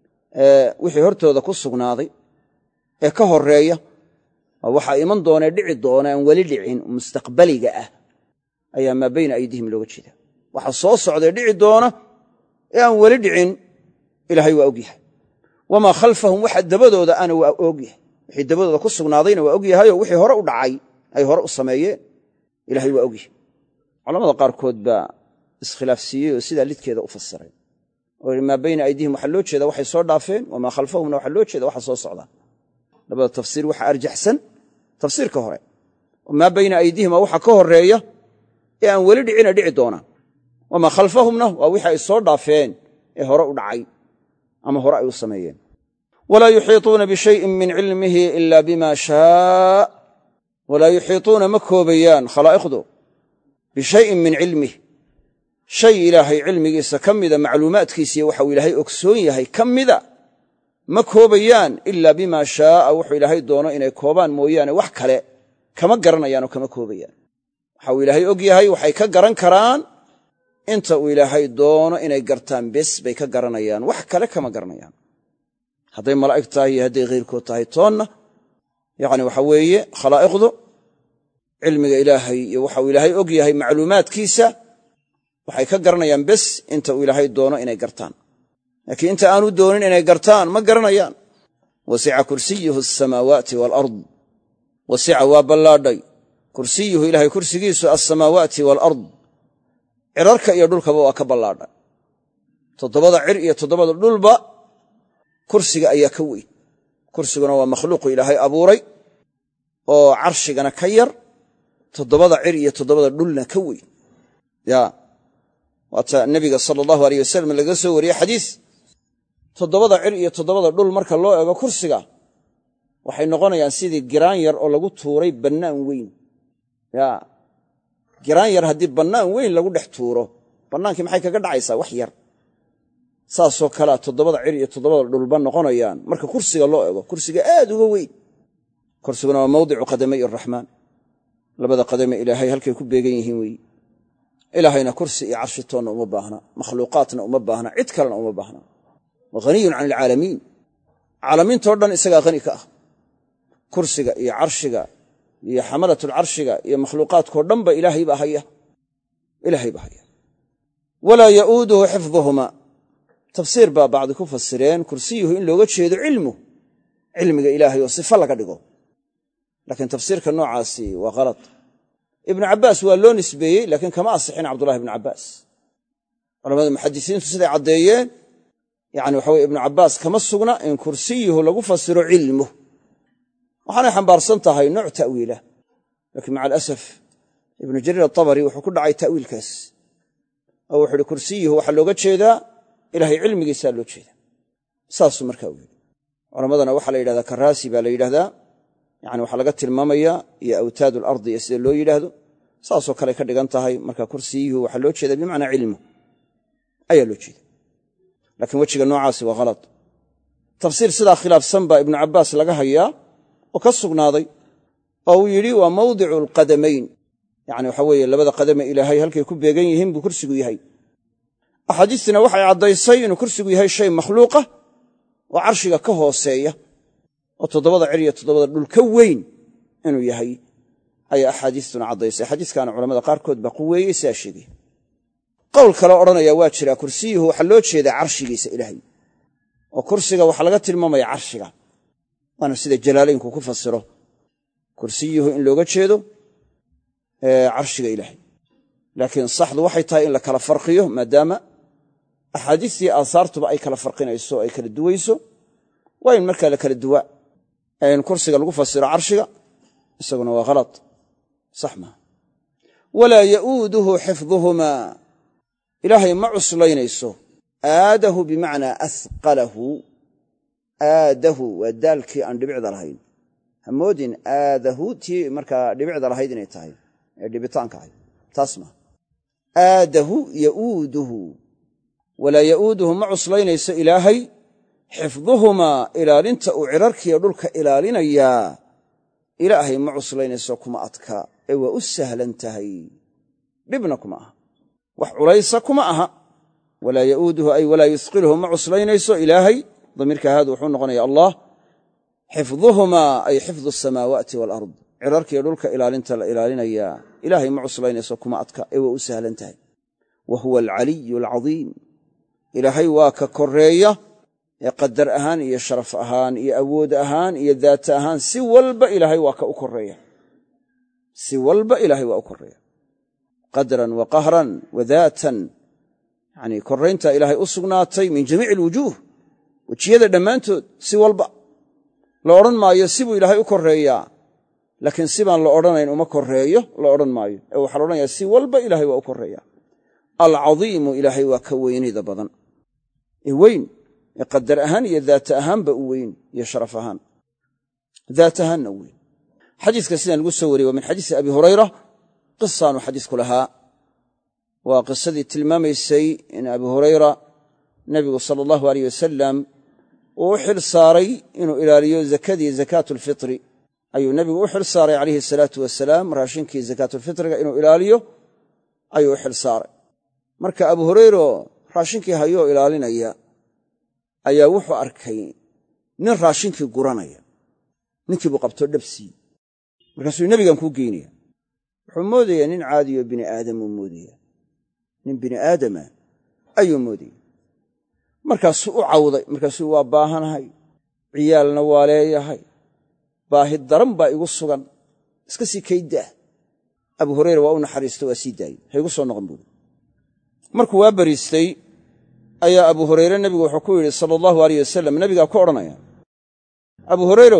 wixii hortooda ku sugnaaday ee ka horeeya waxaa iman doonee dhici doona aan weli dhicin mustaqbaliga ah ayaa maa bayna aydiihim looga jeeda waxa soo socdae dhici doona ee aan weli dhicin ilaahay waa og yahay wamaa khalfahum waxa dabadooda ana waa og yahay wixii dabadooda ku sugnaadayna waa og yahayoo wixii hore u dhacay ay hore u sameeyeen ilaahay waa og yahay culamada qaarkood baa iskhilaafsiiyey oo sidaa lidkeeda u fasiray oo maa bayna aydiihim waxaa loo jeeda waxay soo dhaafeen wamaa khalfahumna waxaa loo jeeda waxa soo socdaa labada tafsiir waxa arjaxsan tafsiirka hore oo maa bayna aydiihim waa waxa ka horeeya ee aan weli dhicina dhici doonaan wamaa khalfahumna waa wixii ay soo dhaafeen ee hore u dhacay ama hore ay u sameeyeen walaa yuxiituuna bishayin min cilmihi ila bima shaa walaa yuxiituuna ma koobayaan khalaa'iqdu bishayin min cilmih shay ilaahay cilmigiisa ka mida macluumaadkiisiiyo waxauu ilaahay ogsoon yahay ka mida ma koobayaan ilaa bimaa shaaa wuxuu ilaahay doono inay koobaan mooyaane wax kale kama garanayaanoo kama koobayaan waxauu ilaahay og yahay waxay ka garan karaan inta uu ilaahay doono inay gartaan bes bay ka garanayaan wax kale kama garanayaan hadday malaa'ig tahay iyo hadday khayrkood tahay toonna yacni waxa weeye khalaa'iqdu cilmiga ilaahay iyo waxauu ilaahay og yahay macluumaadkiisa waxay ka garanayaan bes inta uu ilaahay doono inay gartaan laakiin inta aanu doonin inay gartaan ma garanayaan wasica kursiyuhu asamaawaati waalard wasica waa ballaadhay kursiyuhu ilaahay kursigiisu alsamaawaati waalard cirarka iyo dhulkaba waa ka ballaadhay toddobada cir iyo toddobada dhulba kursiga ayaa ka weyn kursiguna waa makhluuqu ilaahay abuuray oo carshigana ka yar toddobada cir iyo toddobada dhulna ka weyn ya waata nebiga sala allahu aleyh wasalam laga soo wariyey xadiis toddobada cir iyo toddobada dhul marka loo eego kursiga waxay noqonayaan sidii giraan yar oo lagu tuuray bannaan weyn ya giraan yar haddii bannaan weyn lagu dhex tuuro bannaankii maxay kaga dhacaysaa wax yar saasoo kalea toddobada cir iyo toddobada dhulba noqonayaan marka kursiga loo eego kursiga aad uga weyn kursiguna waa mawdicu qadamay araxmaan labada qadame ilaahay halkay ku beegan yihiin weeye ilaahayna kursi iyo carshi toonna uma baahna makhluuqaatna uma baahna cid kalena uma baahna wa haniyun can alcaalamiin caalamiintoo dhan isagaa hani ka ah kursiga iyo carshiga iyo xamalatlcarshiga iyo makhluuqaadkao dhanba ilaahay baa haya ilaahay baa haya walaa ya'uuduhu xifduhumaa tafsiir baa bacdi ku fasireen kursiyuhu in looga jeedo cilmu cilmiga ilaahay oo sifo laga dhigo laakiin tafsiirka noocaasi waa khalad ibnu cabbaas waa loo nisbeeyey laakiin kama asixin cabdullahi ibnu cabbaas culamada muxadisiintu siday caddeeyeen yani waxa weye ibnu cabbaas kama sugna in kursiyuhu lagu fasiro cilmu waxaanay xambaarsan tahay nooc ta'wiilah laakiin maca alasaf ibnu jariir atabari wuxuu ku dhacay ta'wiilkaas oo wuxu uhi kursiyuhu waxaa looga jeedaa ilaahay cilmigiisaa loo jeeda saasuu markaa u yidhi culammadana waxaa la yidhahdaa karaasi baa la yidhahdaa yani waxaa laga tilmaamayaa iyo awtaadu alardi iyo sida loo yidhaahdo saasoo kale ka dhigan tahay marka kursiyuhu waxaa loo jeeda bimacnaa cilmu ayaa loo jeeda laakiin wejiga noocaasi waa halad tafsiir sidaa khilaafsan baa ibnu cabbaas laga hayaa oo ka sugnaaday oo uu yidhi waa mawdicu alqadamayn yani waxa weeye labada qadame ilaahay halkay ku beegan yihiin buu kursigu yahay axaadiistina waxay caddaysay inuu kursigu yahay shay makhluuqa oo carshiga ka hooseeya oo toddobada cir iyo toddobada dhul ka weyn inuu yahay ayaa axaadiistuna caddaysay xadiiskaana culamada qaarkood baa quweeyey sidaa sheegay qowl kale odhanaya waa jiraa kursiyuhu waxaa loo jeedaa carshigiisa ilaahay oo kursiga waxaa laga tilmaamaya carshiga waana sida jalaalaynku ku fasiro kursiyuhu in looga jeedo carshiga ilaahay laakiin saxdu waxay tahay in la kala farqiyo maadaama axaadiistii aasaartuba ay kala farqinayso o ay kala duwayso waa in markaa la kala duwa in kursiga lagu fasiro carshiga isaguna waa halad sax maaha walaa ya'uuduhu xifduhumaa ilaahay ma cuslaynayso aadahu bimacnaa asqalahu aadahu waa daalkii aan dhibicda lahayn hamoodin aadahu tii markaa dhibicda lahayd inay tahay ee dhibitaanka ahayd taas maaha aadahu ya'uuduhu walaa ya'uuduhu ma cuslaynayso ilaahay xifduhumaa ilaalinta uu cirarkiiyo dhulka ilaalinayaa ilaahay ma cuslaynayso kuma adka ee waa u sahlan tahay dhibna kuma aha wax culaysa kuma aha walaa ya'uuduhu ay walaa yusqiluhu ma cuslaynayso ilaahay damiirka haadu wuxuu noqonaya allah xifduhumaa ay xifdu asamaawaati waalard cirarkiiyo dhulka ilaalinta la ilaalinayaa ilaahay ma cuslaynayso kuma adka ee waa u sahlan tahay wa huwa alcaliyu alcadiim ilaahay waa ka korreeya ee qadar ahaan iyo sharaf ahaan iyo awood ahaan iyo daata ahaan si walba ilaahay waa ka u korreeya si walba ilaahay waa u korreeya qadran wa qahran wa daatan yacnii korrayntaa ilaahay u sugnaatay min jamiici alwujuuh wejiyada dhammaantood si walba la odhan maayo sibuu ilaahay u korreeyaa laakiin sibaan la odhanayn uma korreeyo la odhan maayo ee waxaa la odhanayaa si walba ilaahay waa u korreeyaa alcadiimu ilaahay waa ka weynida badan ee weyn ee qadar ahaan iyo daata ahaanba u weyn iyo sharaf ahaan daat ahaanna u weyn xadiiska sidaan lagu soo wariyey waa min xadiisi abi hurayra qisaanu xadiisku lahaa waa qisadii tilmaamaysay in abi hurayra nebigu sala allahu aleyh wasalam uu u xil saaray inuu ilaaliyo zakadii zakaatulfitri ayuu nebigu u xil saaray calayhi salaatu wasalaam raashinkii zakaatulfitriga inuu ilaaliyo ayuu u xil saaray marka abu hurayro raashinkii hayoo ilaalinaya ayaa wuxuu arkay nin raashinkii guranaya ninkii buu qabtoo dhabsii markaasuu nebigan kuu geynaya wuxuu moodayaa nin caadiyo bini aadamuu moodaya nin bini aadama ayuu moodaya markaasuu u cawday markaasuu waa baahanahay ciyaalna waa leeyahay baahi daran baa igu sugan iska sii kaydaah abu hurayra waa u naxariisto waa sii daayey ha igu soo noqon buuri markuu waa bariistay ayaa abu hurayre nebigu wuxuu ku yidhi sala allahu aleyh wasalam nebigaa ku odhanaya abu hurayrow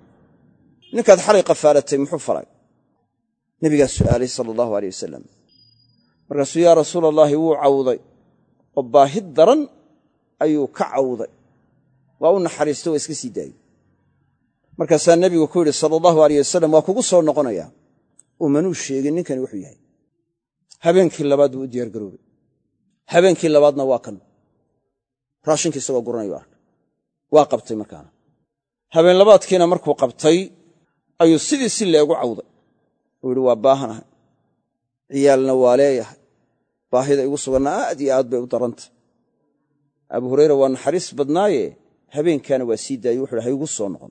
ninkaad xalay qafaalatay muxuu falay nebigaa su'aalay sala allahu aleyh wasalam markaasuu yaa rasuula allaahi wuu cawday oo baahi daran ayuu ka cawday waa u naxariisto waa iska sii daayey markaasaa nebigu ku yidhi sala allahu aleyh wasalam waa kugu soo noqonayaa umanuu sheegin ninkani wuxuu yahay habeenkii labaad buu u diyaargaroobay habeenkii labaadna waa kan raashinkii isagoo guranayu arkay waa qabtay markaana habeen labaadkiina markuu qabtay ayuu sidii si leegu cawday uu yidhi waa baahanahay ciyaalna waa leeyahay baahida igu suganna aad iyo aad bay u darantay abu hurayra waa naxariis badnaaye habeenkaana waa sii daayey wuxu uhi ha igu soo noqon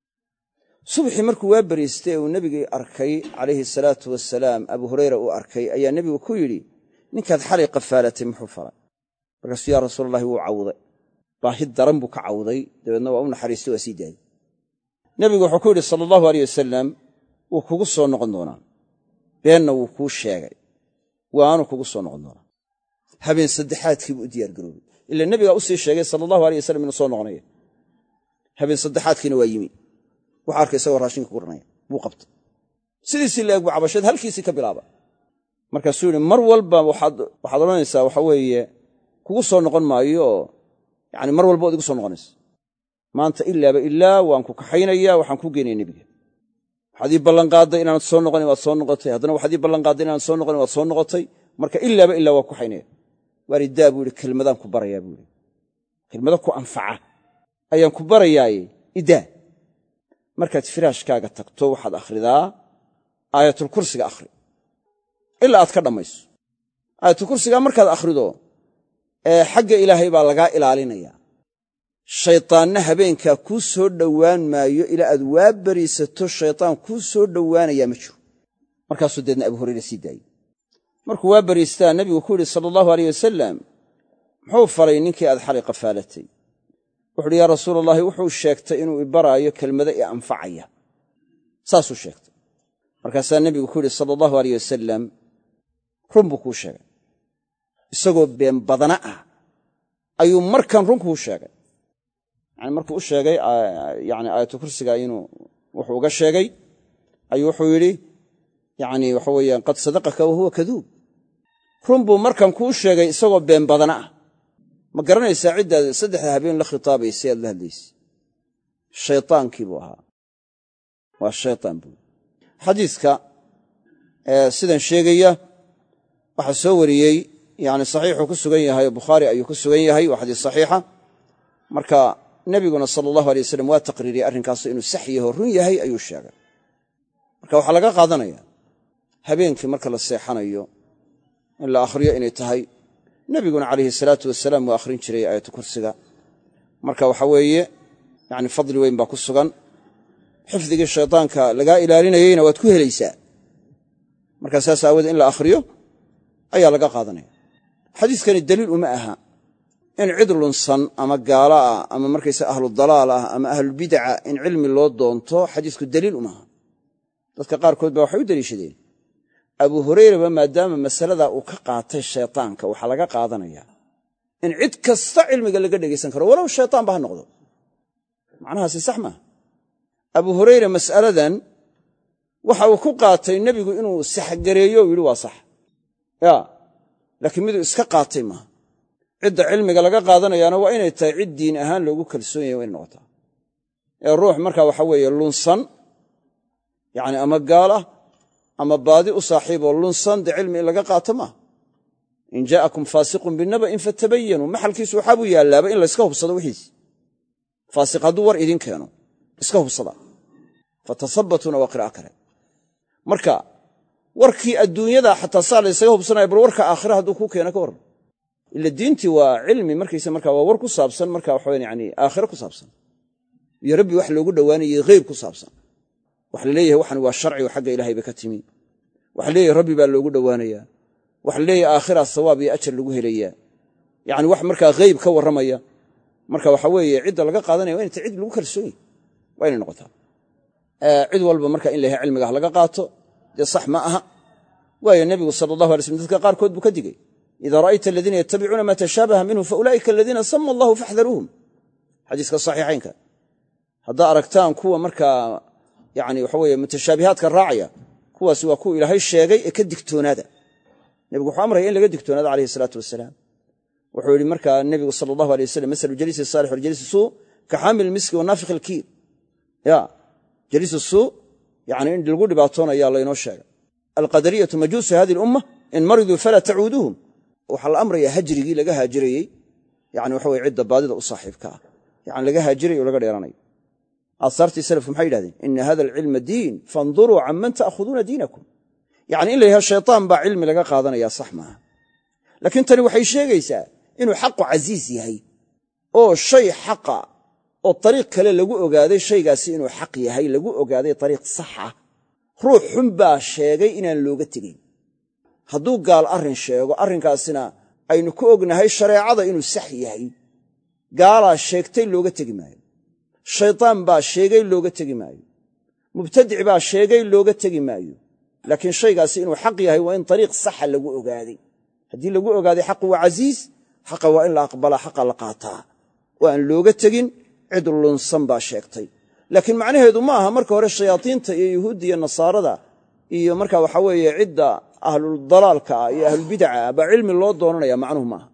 subaxii markuu waa bariistay ee uu nebigii arkay calayhi salaatu wasalaam abu hurayra uu arkay ayaa nebigu ku yidhi ninkaad xalay qafaalatay muxuu falay markaasuu yaa rasuulalahi wuu cawday baahi daran buu ka cawday dabeedna waa u naxariistay waa sii daayey nebigu wuxuu ku yidhi sala allahu aleyh wasalam wuu kugu soo noqon doonaa beenna wuu kuu sheegay waanu kugu soo noqon doonaa habeen saddexaadkii buu u diyaargaroobay ila nebigaa u sii sheegay sala allahu aleyh wasalam inuu soo noqonaya habeen saddexaadkiina waa yimi wuxu arkay isagoo raashinka guranaya buu qabtay sidiisii la eg buu cabasheed halkiisii ka bilaaba markaasuu yidhi mar walba waxaad odhanaysaa waxa weeye kugu soo noqon maayo yani mar walba ood igu soo noqonaysa maanta ilaaba ilaa waan ku kaxaynaya waxaan ku geenaya nebiga waxaad ii ballanqaadday inaanad soo noqonin waad soo noqotay haddana waxaad ii ballanqaadday inaanad soo noqonin waad soo noqotay marka ilaaba ilaa waa ku kaxaynaya waaridaa buu yidhi kelmadaan ku barayaa buu yidhi kelmado ku anfaca ayaan ku barayaaye idaa markaad firaashkaaga tagto waxaad akhridaa aayatulkursiga akhri ilaa aad ka dhammayso aayatulkursigaa markaad akhrido ee xagga ilaahay baa lagaa ilaalinaya shaytaanna habeenkaa kuu soo dhowaan maayo ilaa aad waa bariisato shaytaan kuu soo dhowaanayaa ma jiro markaasuu deedna abu hurayra sii daayey markuu waa bariistaa nebigu ku yidhi sala allahu alayh wasalam muxuu faray ninkii aad xalay qafaalatay wuxu uhi yaa rasuul allahi wuxuu sheegtay inuu ibaraayo kelmado i anfacaya saasuu sheegtay markaasaa nebigu ku yidhi sala allahu alayh wasalam run buu kuu sheegay isagoo been badana ah ayuu markan run kuu sheegay yani markuu u sheegay yani aayatu kursiga inuu wuxuu uga sheegay ayuu wuxuu yidhi yani waxa weeyaan qad sadaqaka wa huwa kaduub run buu markan kuu sheegay isagoo been badana ah ma garanaysaa ciddaad saddexda habeen la khitaabaysay aad la hadlaysay shaytaankii buu ahaa waa shaytaan buu xadiiska sidan sheegaya waxaa soo wariyey yani saxiixuu ku sugan yahay bukhaari ayuu ku sugan yahay waa xadiis saxiixa marka nebiguna sala allahu alay wasalam waa taqriiriyey arrinkaas inuu sax yaho run yahay ayuu sheegay marka waxaa laga qaadanaya habeenkii marka la seexanayo in la akhriyo inay tahay nebiguna calayhi salaatu wasalaam waa akhrin jiray aayatu kursiga marka waxa weeye yani fadli weyn baa ku sugan xifdigii shaydaanka lagaa ilaalinayeyna waad ku helaysaa markaa saas aawoodee in la akhriyo ayaa laga qaadanaya xadiiskani daliil uma aha in cid lunsan ama gaala ah ama markaysa ahlu dalaal ah ama ahlubidaca in cilmi loo doonto xadiisku daliil uma aha dadka qaarkood baa waxay u deliishadeen abu hurayraba maadaama masaladaa uu ka qaatay shaytaanka waxaa laga qaadanaya in cid kasta cilmiga laga dhegaysan karo walow shaytaanba ha noqdo macnahaasi sax maaha abu hurayre mas'aladan waxa uu ku qaatay nebigu inuu saxgareeyo u yidhi waa sax ya laakiin miduu iska qaatay maaha cidda cilmiga laga qaadanayaana waa inay tahay cid diin ahaan loogu kalsoon yahay waa inay noqotaa ee ruux markaa waxa weeye lunsan yani ama gaalah ama baadi u saaxiiboo lunsan dee cilmi in laga qaato maaha in jaa'akum faasiqun binaba'in fatabayanuu maxalkiisu waxaa buu yaallaaba in layska hubsado wixiisi faasiq hadduu war idin keeno iska hubsada fatasabatuuna waa qira'a kale marka warkii adduunyada xataa saa laysaga hubsanaya bal warka aakhira hadduu kuu keeno ka warran ila diintii waa cilmi markaysa markaa waa war ku saabsan marka waxaweyn yani aakhira ku saabsan iyo rabbi wax loogu dhowaanayey gheyb ku saabsan waxa la leeyahay waxan waa sharci oo xagga ilaahay ba ka timi waxa leeyahay rabbi baa loogu dhowaanayaa waxa leeyahay aakhira sawaab iyo ajar lagu helayaa yani wax markaa gheyb ka warramaya marka waxa weeye cidda laga qaadanaya waa inay ta cid lagu kalsoon yahy waa inay noqotaa cid walba marka in layahay cilmiga ha laga qaato dee sax ma aha waayo nebigu sala allahu alay slm dadka qaarkood buu ka digey idaa ra'ayta aladiina yattabicuuna maa tashaabaha minhu faulaa'ika aladiina sama allahu faxdaruuhum xadiiska saxiixaynka haddaa aragtaan kuwa markaa yani waxa weeye mutashaabihaadka raacaya kuwaasi waa kuwa ilaahay sheegay ee ka digtoonaada nebigu wuxuu amraya in laga digtoonaada calayhi salaatu wasalaam wuxuu yidhi markaa nebigu sala allahu alay wasalam masalu jaliisi saalix waljaliisi suu ka xaamil miski wa naafikh alkiir ya jaliisi suu yani in lagu dhibaatoonayaa laynoo sheegay alqadariyatu majuusu hadi lumma in mariduu falaa tacuuduuhum waxaa la amraya hajrigii laga haajirayey yani waxa weye cidda baadida u saaxiibka ah yani laga haajirayo o laga dheeranayo aasaartii salafku maxay yidhahdeen ina hada alcilma diin faanduruu can man ta'khuduuna diinakum yani in la yidhaha shaytaan baa cilmi laga qaadanaya sax maaha laakiin tani waxay sheegaysaa inuu xaqu casiis yahay oo shay xaqa oo ariiq kale lagu ogaaday shaygaasi inuu xaq yahay lagu ogaaday ariiq saxa ruux xun baa sheegay inaan looga tegayn hadduu gaal arrin sheego arrinkaasina aynu ku ognahay shareecada inuu sax yahay gaalaa sheegtay looga tegi maayo shaytaan baa sheegay looga tegi maayo mubtadic baa sheegay looga tegi maayo laakiin shaygaasi inuu xaq yahay waa in ariiq saxa lagu ogaaday haddii lagu ogaaday xaqu waa casiis xaqa waa in la aqbalaa xaqa la qaataa oo aan looga tegin cid lunsan baa sheegtay laakiin macnaheedu ma aha marka hore shayaadiinta iyo yuhuudda iyo nasaarada iyo marka waxa weeye cidda ahludalaalka ah iyo ahlulbidaca ah baa cilmi loo doonanaya macnuhu maaha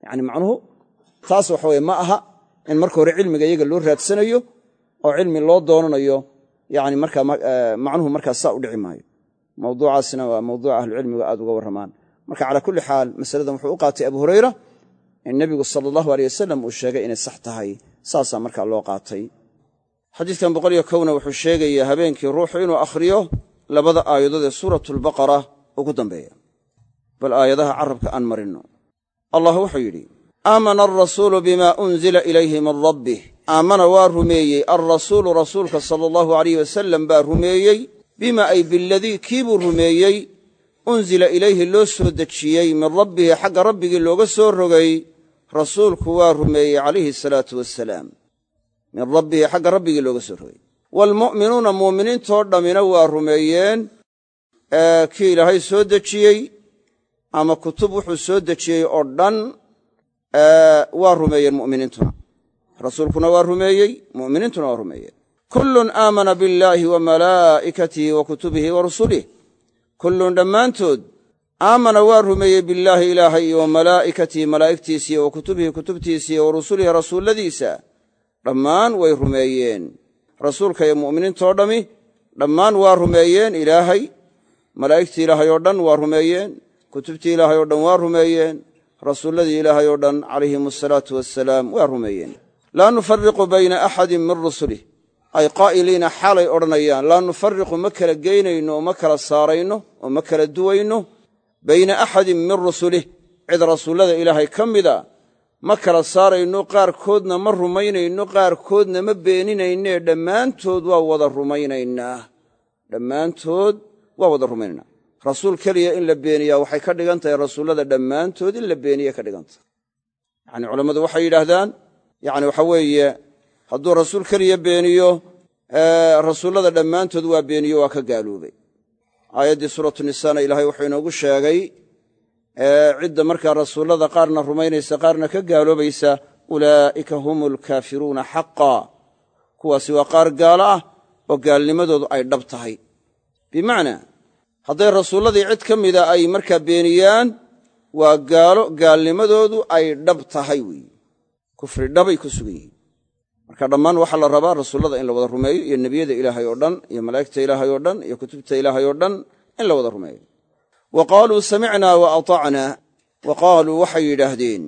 yacni macnuhu taas waxa weye ma aha in marka hore cilmiga iyaga loo raadsanayo oo cilmi loo doonanayo yani markaa macnuhu markaa saa u dhici maayo. mawduucaasina waa mawduuca ahlucilmigu aad uga warramaan. marka calaa kulli xaal masaladan wuxuu u qaatay abu hurayra in nebigu sala allahu aleyh wasalam uu sheegay inay sax tahay, saasaa markaa loo qaatay. xadiidkan boqol iyo kowna wuxuu sheegayaa habeenkii ruuxu inuu akhriyo labada aayadood ee suuratulbaqara ugu dambeeya. bal aayadaha carabka aan marinno. allah wuxuu yidhi aamana alrasuulu bima unzila ilayhi min rabbih. aamana waa rumeeyey alrasuulu rasuulka sala allahu alayh wasalam baa rumeeyey bima ay biladii kii buu rumeeyey unzila ilayhi loo soo dejiyey min rabbihi xagga rabbigii looga soo rogay. rasuulku waa rumeeyey calayhi asalaatu wassalaam min rabbihi xagga rabbigii looga soo rogay. waalmu'minuuna mu'miniintoo dhammina waa rumeeyeen kii ilaahay soo dejiyey ama kutub wuxuu soo dejiyey oo dhan waa rumeeyeen mu'miniintuna. rasuulkuna waa rumeeyey, mu'miniintuna waa rumeeyeen. kullun aamana billaahi wa malaa'ikatihi wa kutubihi wa rusulih. kullun dhammaantood aamana waa rumeeyey billaahi ilaahay iyo wa malaa'ikatihi malaa'igtiisiiyo wa kutubihi kutubtiisiiyo wa rusulihi rasuulladiisa dhammaan way rumeeyeen. rasuulka iyo mu'miniintoo dhammi dhammaan waa rumeeyeen ilaahay, malaa'igtii ilaahay oo dhan waa rumeeyeen, kutubtii ilaahay oo dhan waa rumeeyeen, rasuulladii ilaahay oo dhan calayhim asalaatu wassalaam waa rumeeyeen. laa nufariqu bayna axadin min rusulih ay qaa'iliina xaalay odhanayaan laa nufariqu ma kala geynayno oo ma kala saarayno oo ma kala duwayno bayna axadin min rusulih cid rasuullada ilaahay ka mida ma kala saarayno, qaarkoodna ma rumaynayno qaarkoodna ma beeninaynee dhammaantood waa wada rumaynaynaa. dhammaantood waa wada rumaynaynaa. rasuul keliya in la beeniyaa waxay ka dhigan tahay rasuullada dhammaantood in la beeniye ka dhigan tahay. yacni culammadu waxay yidhaahdaan yacni waxa weeye hadduu rasuul keliya beeniyo rasuullada dhammaantood waa beeniyo waa ka gaaloobay. aayaddii suuratu nisaana ilaahay wuxuu inoogu sheegay cidda markaa rasuullada qaarna rumaynaysa qaarna ka gaaloobaysa ulaa'ika hum alkaafiruuna xaqaa. kuwaasi waa qaar gaalo ah oo gaalnimadoodu ay dhab tahay. bimacnaa hadday rasuulladii cid ka mida ay markaa beeniyaan waa gaalo gaalnimadoodu ay dhab tahay weeye, kufri dhabay ku sugan yihiin. marka dhammaan waxaa la rabaa rasuullada in la wada rumeeyo iyo nebiyada ilaahay oo dhan iyo malaa'igta ilaahay oo dhan iyo kutubta ilaahay oo dhan in la wada rumeeyo. wa qaaluu samicnaa wa atacnaa. wa qaaluu waxay yidhaahdeen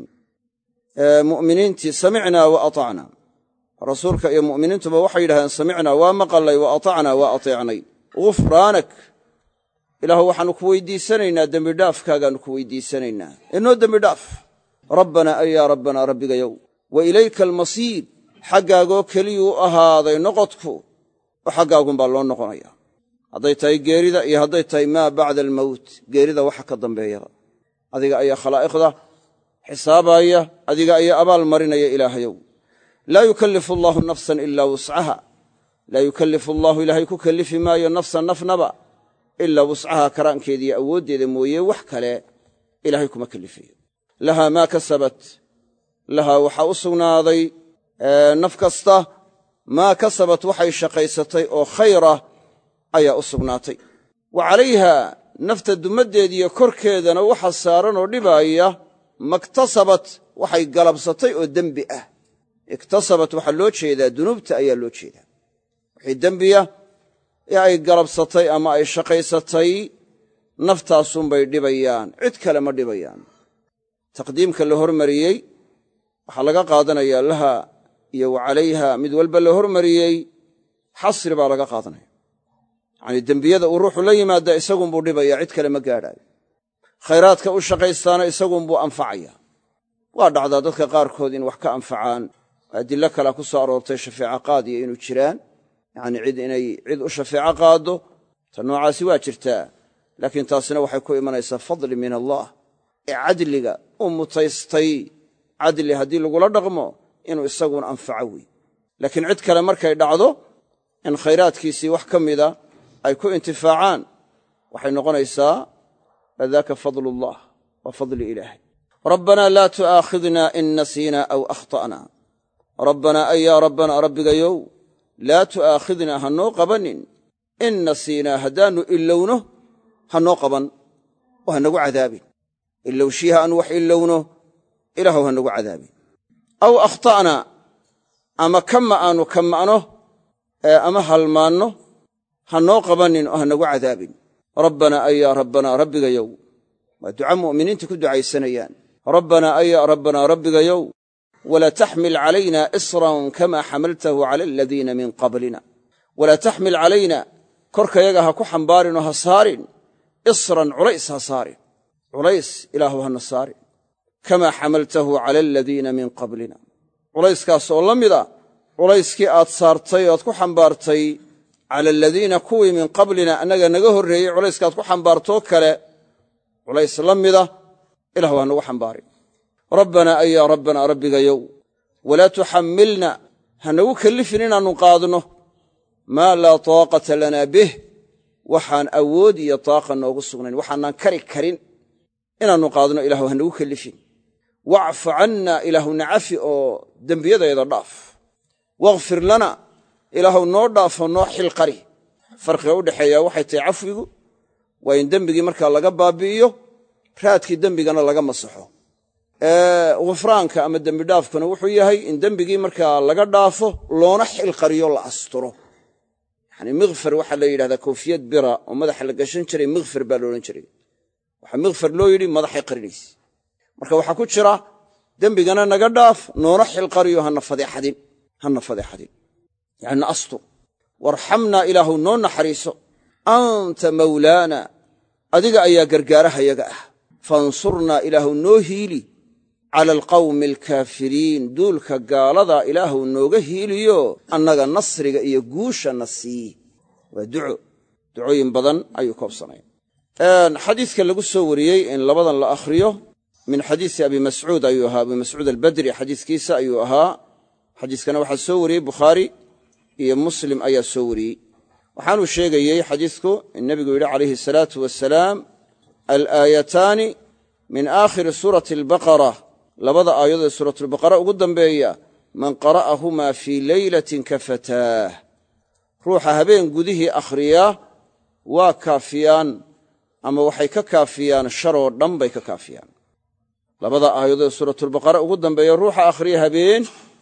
mu'miniintii samicnaa wa atacnaa. rasuulka iyo mu'miniintuba waxay yidhahdeen samicnaa waa maqalnay wa atacnaa waa ateecnay. gufraanak ilaahu waxaannu ku weydiisanaynaa dembidhaafkaagaannu ku weydiisanaynaa, inoo dembidhaaf. rabbanaa ay yaa rabbanaa rabbigayow, wa ilayka almasiir xaggaagoo keliyuu ahaaday noqodku oo xaggaagunbaa loo noqonaya. hadday tahay geerida iyo hadday tahay maa bacda almowt, geerida waxa ka dambeeyada adiga ayaa khalaa'iqda xisaabaya, adiga ayaa abaal marinaya ilaahayow. laa yukallifu allaahu nafsan ilaa wuscaha. laa yukallifu allaahu ilaahay ku kellifi maayo nafsan nafnaba ilaa wuscaha karaankeediiyo awooddeeda mooye wax kale ilaahay kuma kellifayo. lahaa maa kasabat, lahaa waxaa u sugnaaday naf kasta maa kasabat waxay shaqaysatay oo khayra ayaa u sugnaatay. wa calayhaa nafta dumaddeediiyo korkeedana waxa saaran oo dhibaaya maktasabat waxay galabsatay oo dembi ah. iktasabat waxaa loo jeedaa dunuubta ayaa loo jeedaa. wixii dembiya ee ay galabsatay ama ay shaqaysatay naftaasunbay dhibayaan, cid kale ma dhibayaan. taqdiimka la hormariyey waxaa laga qaadanayaa laha iyo wa calayha mid walba la hormariyey xasri baa laga qaadanaya. yacnii dembiyada uu ruuxu la yimaada isagunbuu dhibaya, cid kale ma gaadhaayo. khayraadka u shaqaystaana isagunbuu anfacaya. waa dhacdaa dadka qaarkood in wax ka anfacaan. adillo kalea ku soo aroortay shafeeco qaadiya inuu jiraan, yacnii cid inay cid u shafeeco qaaddo ta noocaasi waa jirtaa. laakiin taasina waxay ku imanaysaa fadli min allah ee cadliga u mutaystay. cadli haddii lagula dhaqmo inuu isaguna anfaco wey. laakiin cid kale markay dhacdo in khayraadkiisii wax ka mida ay ku intifaacaan waxay noqonaysaa fadaaka fadlullah wa fadli ilaahay. rabbanaa laa tu'aakhidnaa in nasiinaa aw akhta'naa. rabbanaa ay yaa rabbanaa rabbigayow laa tu'aakhidnaa ha noo qabanin in nasiinaa haddaannu ilowno ha noo qaban oo ha nagu cadaabin. ilowshiiha aanu wax ilowno ilaahu ha nagu cadaabin aw akhta'na ama kama aanu kama'no ama halmaanno ha noo qabanin oo ha nagu cadaabin rabbanaa ayaa rabbanaa rabbigayow waa duca mu'miniinta ku ducaysanayaan rabbanaa ayaa rabbanaa rabbigayow walaa taxmil calayna isran kamaa xamaltahu cala aladiina min qablina walaa taxmil calayna korkayaga ha ku xambaarin oo ha saarin isran culays ha saarin culays ilaahu hana saarin kamaa xamaltahu cala aladiina min qablina culayskaas oo la mida culayskii aad saartay oad ku xambaartay cala aladiina kuwii min qablina annaga naga horreeyey culayskaaad ku xambaartoo kale culays la mida ilaahu ha nagu xambaarin rabbanaa ayaa rabbanaa rabbigayow walaa tuxammilna ha nagu kellifin inaannu qaadno maa laa taaqata lanaa bih waxaan awood iyo taaqa noogu sugnayn waxaanaan kari karin inaannu qaadno ilaahu ha nagu kellifin wacfu cannaa ilaahu nacafi oo dembiyadayda dhaaf wakhfir lana ilaahu noo dhaafo noo xilqari farqiga u dhexeeyaa waxay tahay cafwigu waa in dembigii markaa laga baabi'iyo raadkii dembigana laga masaxo ghufraanka ama dembidhaafkuna wuxuu yahay in dembigii markaa laga dhaafo loona xilqariyo la asturo yani mikhfar waxaa la yidhahdaa koofiyad bira oo madaxa la gashan jiray mikhfar baa loodhan jiray waxaa mikhfar loo yidhi madaxay qarinaysa marka waxaa ku jira dembigana naga dhaaf noona xilqariyo hana fadeexadin hana fadeexadin yani na astur warxamnaa ilaahu noo naxariiso anta mawlaana adiga ayaa gargaarahayaga ah fansurnaa ilaahu noo hiili cala alqawmi alkaafiriin duulka gaaladaa ilaahu nooga hiiliyo annaga nasriga iyo guusha na sii waa duco ducooyin badan ayuu koobsanaya xadiidka lagu soo wariyey in labadan la akhriyo min xadiisi abi mascuud ayuu ahaa abi mascuud albadri xadiiskiisa ayuu ahaa xadiiskana waxaa soo wariyey bukhaari iyo muslim ayaa soo wariyey waxaanuu sheegayey xadiisku in nebigu yidhi calayhi asalaatu wasalaam alaayataani min aakhiri suurati albaqara labada aayadood ee suuratulbaqara ugu dambeeya man qara'ahumaa fii leylatin kafataah ruuxa habeen gudihii akhriyaa waa kaafiyaan ama waxay ka kaafiyaan sharoo dhan bay ka kaafiyaan labada aayadood ee suuratulbaqara ugu dambeeya ruuxa akhriya habeen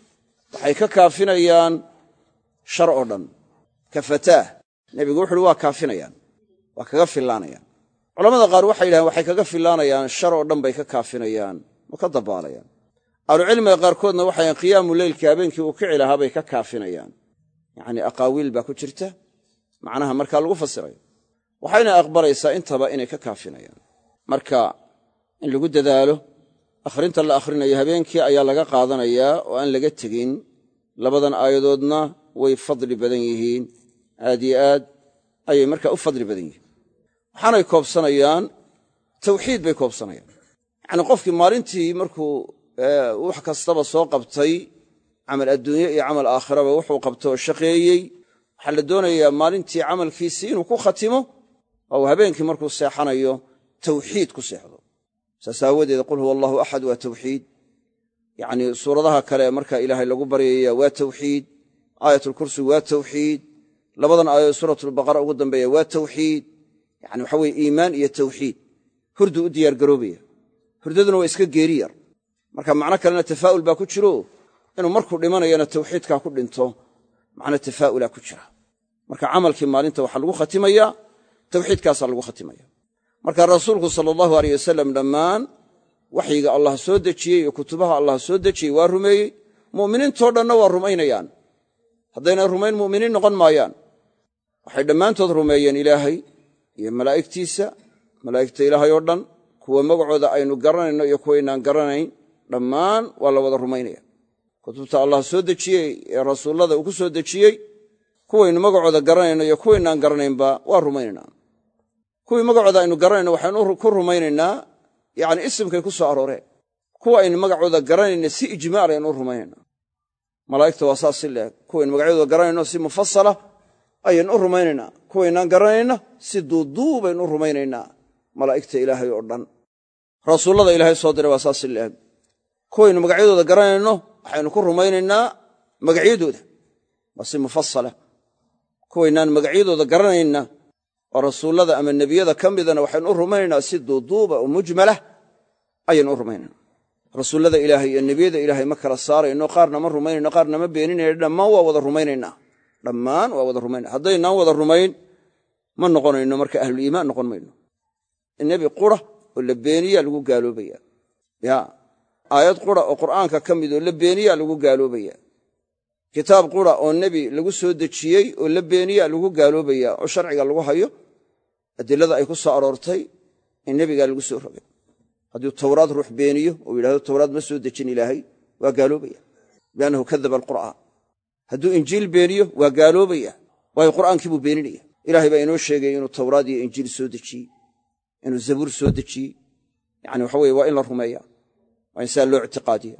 waxay ka kaafinayaan shar oo dhan kafataah nebigu wuxu uhi waa kaafinayaan waa kaga fillaanayaan culamada qaar waxay yidhahdeen waxay kaga fillaanayaan shar oo dhan bay ka kaafinayaan oo ka dabaalayaan ahlucilmiga qaarkoodna waxayan qiyaamu leylkii habeenkii uu kici lahaa bay ka kaafinayaan yacnii aqaawiil baa ku jirta macnaha markaa lagu fasirayo waxayna aqbalaysaa intaba inay ka kaafinayaan marka in lagu dadaalo akhrinta la akhrinayo habeenkii ayaa laga qaadanayaa oo aan laga tegin labadan aayadoodna way fadli badan yihiin aad yo aad ayay markaa u fadli badan yihiin waxaanay koobsanayaan tawxiid bay koobsanayaan yacnii qofkii maalintii markuu wax kastaba soo qabtay camal adduunye iyo camal aakhiraba wuxuu qabto oo shaqeeyey waxaa la doonayaa maalintii camalkiisii inuu ku khatimo oo uu habeenkii markuu seexanayo tawxiid ku seexdo saas aawadeed qul huwa allahu axad waa tawxiid yacnii suuradaha kale markaa ilaahay lagu baryaya waa tawxiid aayatulkursi waa tawxiid labadan aayadood suuratulbaqara ugu dambeeya waa tawxiid yani waxa weye iimaan iyo tawxiid hurdu u diyaargaroobaya hurdaduna waa iska geeri yar marka macno kalena tafaa'ul baa ku jiro inuu markuu dhimanayana tawxiidkaa ku dhinto macno tafaa'ulaa ku jira marka camalkii maalinta waxaa lagu khatimayaa tawxiidkaasaa lagu khatimaya marka rasuulku sala allahu aleyh wasalam dhammaan waxyiga allah soo dejiyey iyo kutubaha allah soo dejiyey waa rumeeyey mu'miniintoo dhanna waa rumaynayaan haddaynay rumayn mu'miniin noqon maayaan waxay dhammaantood rumeeyeen ilaahay iyo malaa'igtiisa malaa'igta ilaahay oo dhan kuwa magacooda aynu garanayno iyo kuwaynaan garanayn dhammaan waa la wada rumaynaya kutubta allah soo dejiyey ee rasuullada uu ku soo dejiyey kuwaynu magacooda garanayno iyo kuwaynaan garanaynba waa rumaynaynaa kuwii magacooda aynu garanayno waxaynu ku rumaynaynaa yacni isimkay ku soo arooreen kuwa aynu magacooda garanayna si ijmaal aynu u rumaynaynaa malaa'igta waa saas si leeg kuwaynu magacyadooda garanayno si mufasala ayaynu u rumaynaynaa kuwaynaan garanayna si duuduubaynu u rumaynaynaa malaa'igta ilaahay oo dhan rasuullada ilaahay soo diray waa saas si leeg kuwaynu magacyadooda garanayno waxaynu ku rumaynaynaa magacyadooda waa si mufasala kuwaynaan magacyadooda garanayna oo rasuullada ama nebiyada ka midana waxaynu u rumaynaynaa si duuduuba oo mujmalah ayaynu u rumaynaynaa rasuullada ilaahay iyo nebiyada ilaahay ma kala saarayno, qaarna ma rumaynayno, qaarna ma beeninayno, dhammaan waa wada rumaynaynaa. dhammaan waa wada rumaynaa. haddaynaan wada rumayn ma noqonayno marka ahluliimaan noqon mayno. nebi qura oo la beeniyaa lagu gaaloobaya. ya aayad qura oo qur'aanka ka mid oo la beeniyaa lagu gaaloobaya. kitaab qura oo nebi lagu soo dejiyey oo la beeniyaa lagu gaaloobaya, oo sharciga lagu hayo adilada ay ku soo aroortay in nebigaa lagu soo rogay. hadduu tawraad ruux beeniyo oo yidhahdo tawraad ma soo dejin ilaahay, waa gaaloobaya biannahu kadaba alqur'aan. hadduu injiil beeniyo waa gaaloobaya, waayo qur'aankii buu beeninaya. ilaahay baa inoo sheegay inuu tawraad iyo injiil soo dejiyey, inuu zabuur soo dejiyey. yani waxa weye waa in la rumeeyaa, waa in saa loo ictiqaadiya.